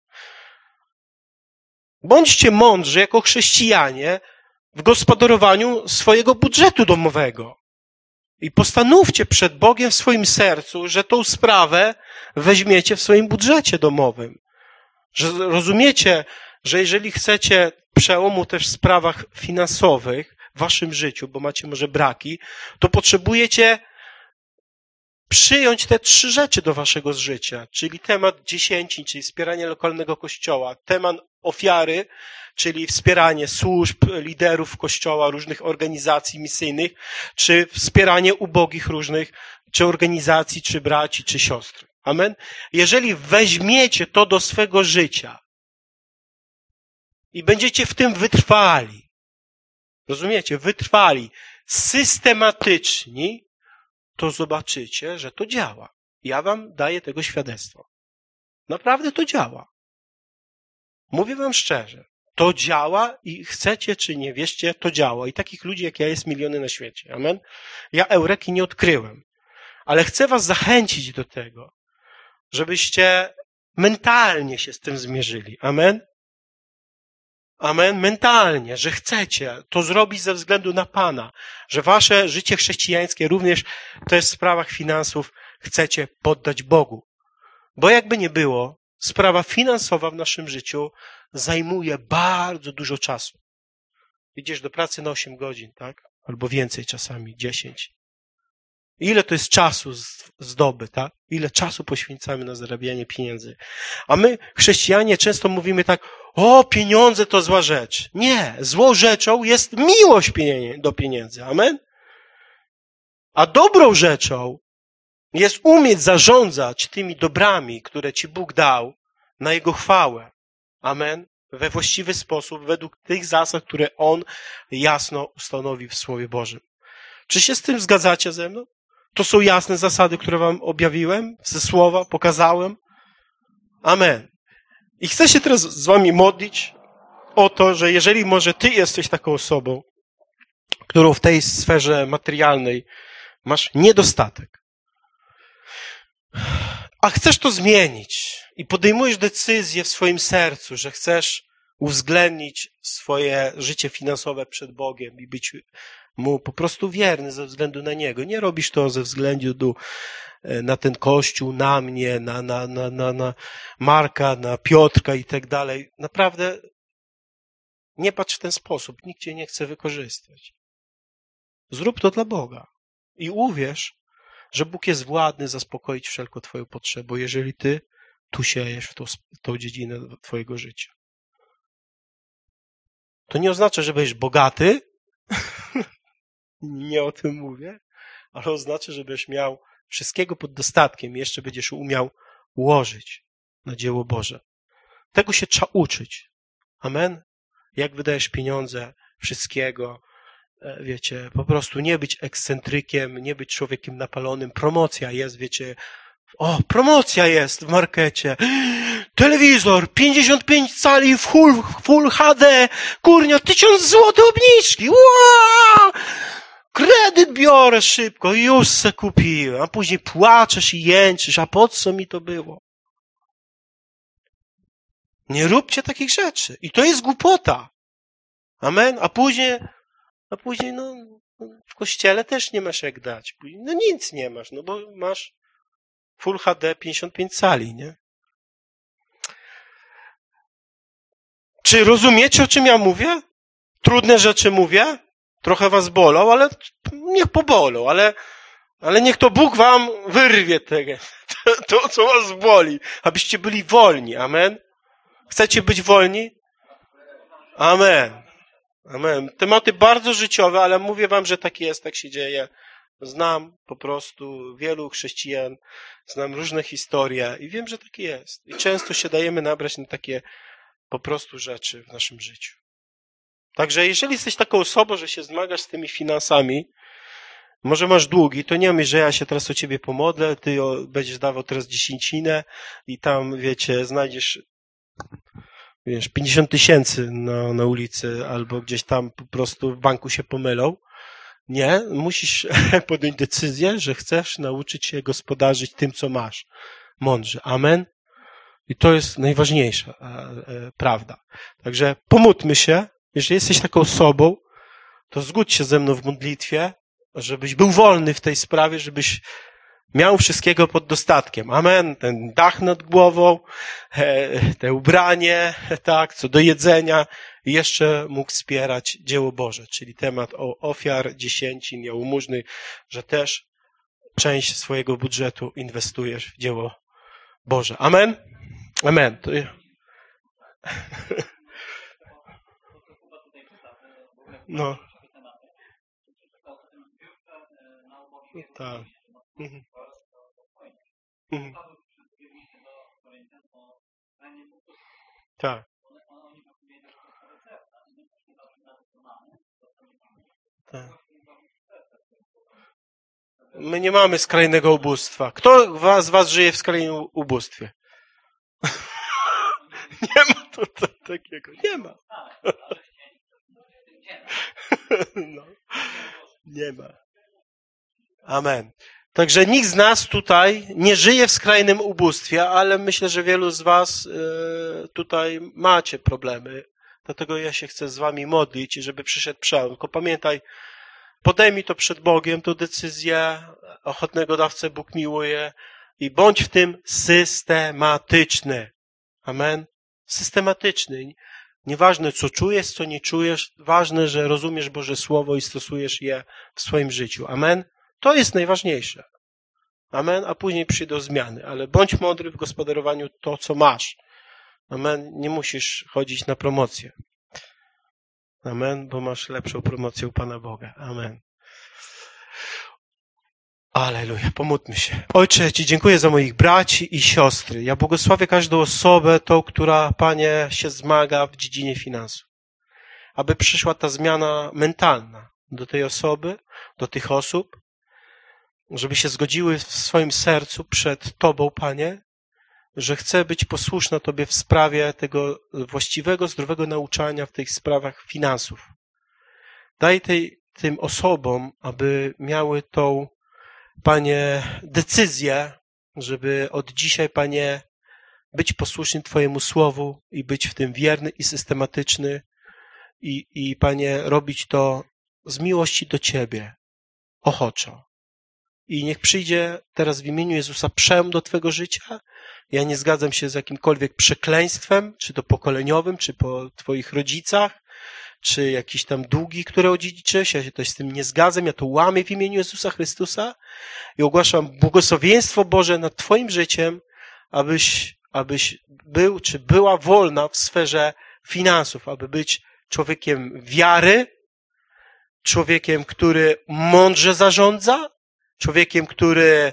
Bądźcie mądrzy jako chrześcijanie w gospodarowaniu swojego budżetu domowego. I postanówcie przed Bogiem w swoim sercu, że tą sprawę weźmiecie w swoim budżecie domowym. Że rozumiecie, że jeżeli chcecie przełomu też w sprawach finansowych w waszym życiu, bo macie może braki, to potrzebujecie przyjąć te 3 rzeczy do waszego życia, czyli temat dziesięcin, czyli wspieranie lokalnego kościoła, temat ofiary, czyli wspieranie służb, liderów kościoła, różnych organizacji misyjnych, czy wspieranie ubogich różnych, czy organizacji, czy braci, czy siostry. Amen? Jeżeli weźmiecie to do swego życia i będziecie w tym wytrwali, rozumiecie, wytrwali, systematyczni, to zobaczycie, że to działa. Ja wam daję tego świadectwo. Naprawdę to działa. Mówię wam szczerze. To działa i chcecie czy nie wierzcie, to działa. I takich ludzi jak ja jest miliony na świecie. Amen? Ja Eureki nie odkryłem. Ale chcę was zachęcić do tego, żebyście mentalnie się z tym zmierzyli. Amen? Amen? Mentalnie, że chcecie to zrobić ze względu na Pana, że wasze życie chrześcijańskie również też w sprawach finansów chcecie poddać Bogu. Bo jakby nie było, sprawa finansowa w naszym życiu zajmuje bardzo dużo czasu. Idziesz do pracy na 8 godzin, tak? Albo więcej czasami, 10. Ile to jest czasu zdoby, tak? Ile czasu poświęcamy na zarabianie pieniędzy. A my, chrześcijanie, często mówimy tak, o, pieniądze to zła rzecz. Nie, złą rzeczą jest miłość do pieniędzy. Amen? A dobrą rzeczą jest umieć zarządzać tymi dobrami, które ci Bóg dał na Jego chwałę. Amen? We właściwy sposób, według tych zasad, które On jasno ustanowił w Słowie Bożym. Czy się z tym zgadzacie ze mną? To są jasne zasady, które wam objawiłem ze słowa, pokazałem. Amen. I chcę się teraz z wami modlić o to, że jeżeli może ty jesteś taką osobą, którą w tej sferze materialnej masz niedostatek, a chcesz to zmienić i podejmujesz decyzję w swoim sercu, że chcesz uwzględnić swoje życie finansowe przed Bogiem i być Mu po prostu wierny ze względu na Niego. Nie robisz to ze względu na ten Kościół, na mnie, na Marka, na Piotrka i tak dalej. Naprawdę nie patrz w ten sposób. Nikt cię nie chce wykorzystać. Zrób to dla Boga i uwierz, że Bóg jest władny zaspokoić wszelką twoją potrzebę, jeżeli ty tu siejesz w tą dziedzinę twojego życia. To nie oznacza, że będziesz bogaty, nie o tym mówię, ale oznacza, że będziesz miał wszystkiego pod dostatkiem i jeszcze będziesz umiał ułożyć na dzieło Boże. Tego się trzeba uczyć. Amen? Jak wydajesz pieniądze, wszystkiego, wiecie, po prostu nie być ekscentrykiem, nie być człowiekiem napalonym. Promocja jest, wiecie, promocja jest w markecie. Telewizor, 55 cali w full HD, kurnia, 1000 zł obniżki. Wow! Kredyt biorę szybko, już se kupiłem. A później płaczesz i jęczysz, a po co mi to było? Nie róbcie takich rzeczy. I to jest głupota. Amen? A później no, w kościele też nie masz jak dać. No nic nie masz, no bo masz Full HD 55 cali, nie? Czy rozumiecie, o czym ja mówię? Trudne rzeczy mówię? Trochę was bolą, ale niech pobolą, ale niech to Bóg wam wyrwie to, co was boli, abyście byli wolni. Amen? Chcecie być wolni? Amen. Amen. Tematy bardzo życiowe, ale mówię wam, że tak jest, tak się dzieje. Znam po prostu wielu chrześcijan, znam różne historie i wiem, że tak jest. I często się dajemy nabrać na takie po prostu rzeczy w naszym życiu. Także jeżeli jesteś taką osobą, że się zmagasz z tymi finansami, może masz długi, to nie myśl, że ja się teraz o ciebie pomodlę, ty będziesz dawał teraz dziesięcinę i tam, wiecie, znajdziesz 50 000 na ulicy albo gdzieś tam po prostu w banku się pomylą. Nie, musisz podjąć decyzję, że chcesz nauczyć się gospodarzyć tym, co masz. Mądrze. Amen? I to jest najważniejsza prawda. Także pomódlmy się. Jeżeli jesteś taką osobą, to zgódź się ze mną w modlitwie, żebyś był wolny w tej sprawie, żebyś miał wszystkiego pod dostatkiem. Amen. Ten dach nad głową, te ubranie, tak, co do jedzenia i jeszcze mógł wspierać dzieło Boże, czyli temat ofiar, dziesięcin, jałmużny, że też część swojego budżetu inwestujesz w dzieło Boże. Amen? Amen. To... No. Tak. Mhm. Mhm. Tak. Tak. My nie mamy skrajnego ubóstwa. Kto z was żyje w skrajnym ubóstwie? Nie ma to takiego. Nie ma. No. Nie ma. Amen. Także nikt z nas tutaj nie żyje w skrajnym ubóstwie, ale myślę, że wielu z was tutaj macie problemy. Dlatego ja się chcę z wami modlić, żeby przyszedł przełom. Tylko pamiętaj, podejmij to przed Bogiem, tę decyzję, ochotnego dawcę Bóg miłuje i bądź w tym systematyczny. Amen? Systematyczny. Nieważne, co czujesz, co nie czujesz, ważne, że rozumiesz Boże Słowo i stosujesz je w swoim życiu. Amen? To jest najważniejsze. Amen? A później przyjdą zmiany. Ale bądź mądry w gospodarowaniu to, co masz. Amen? Nie musisz chodzić na promocję. Amen? Bo masz lepszą promocję u Pana Boga. Amen. Alleluja. Pomódlmy się. Ojcze, ja Ci dziękuję za moich braci i siostry. Ja błogosławię każdą osobę, tą, która, Panie, się zmaga w dziedzinie finansów. Aby przyszła ta zmiana mentalna. do tej osoby, do tych osób, żeby się zgodziły w swoim sercu przed Tobą, Panie, że chcę być posłuszna Tobie w sprawie tego właściwego, zdrowego nauczania w tych sprawach finansów. Daj tym osobom, aby miały tą, Panie, decyzję, żeby od dzisiaj, Panie, być posłusznym Twojemu słowu i być w tym wierny i systematyczny i Panie, robić to z miłości do Ciebie, ochoczo. I niech przyjdzie teraz w imieniu Jezusa przełom do Twego życia. Ja nie zgadzam się z jakimkolwiek przekleństwem, czy to pokoleniowym, czy po Twoich rodzicach, czy jakieś tam długi, które odziedziczyłeś. Ja się też z tym nie zgadzam. Ja to łamię w imieniu Jezusa Chrystusa i ogłaszam błogosławieństwo Boże nad Twoim życiem, abyś był, czy była wolna w sferze finansów, aby być człowiekiem wiary, człowiekiem, który mądrze zarządza, człowiekiem, który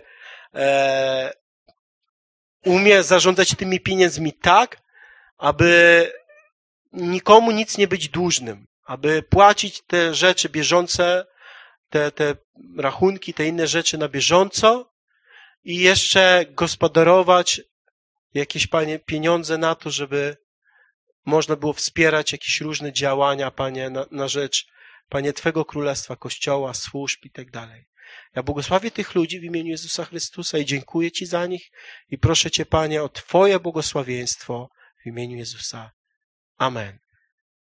umie zarządzać tymi pieniędzmi tak, aby nikomu nic nie być dłużnym, aby płacić te rzeczy bieżące, te rachunki, te inne rzeczy na bieżąco i jeszcze gospodarować jakieś, Panie, pieniądze na to, żeby można było wspierać jakieś różne działania, Panie, na rzecz, Panie, Twego Królestwa, Kościoła, służb i tak dalej. Ja błogosławię tych ludzi w imieniu Jezusa Chrystusa i dziękuję Ci za nich i proszę Cię, Panie, o Twoje błogosławieństwo w imieniu Jezusa. Amen.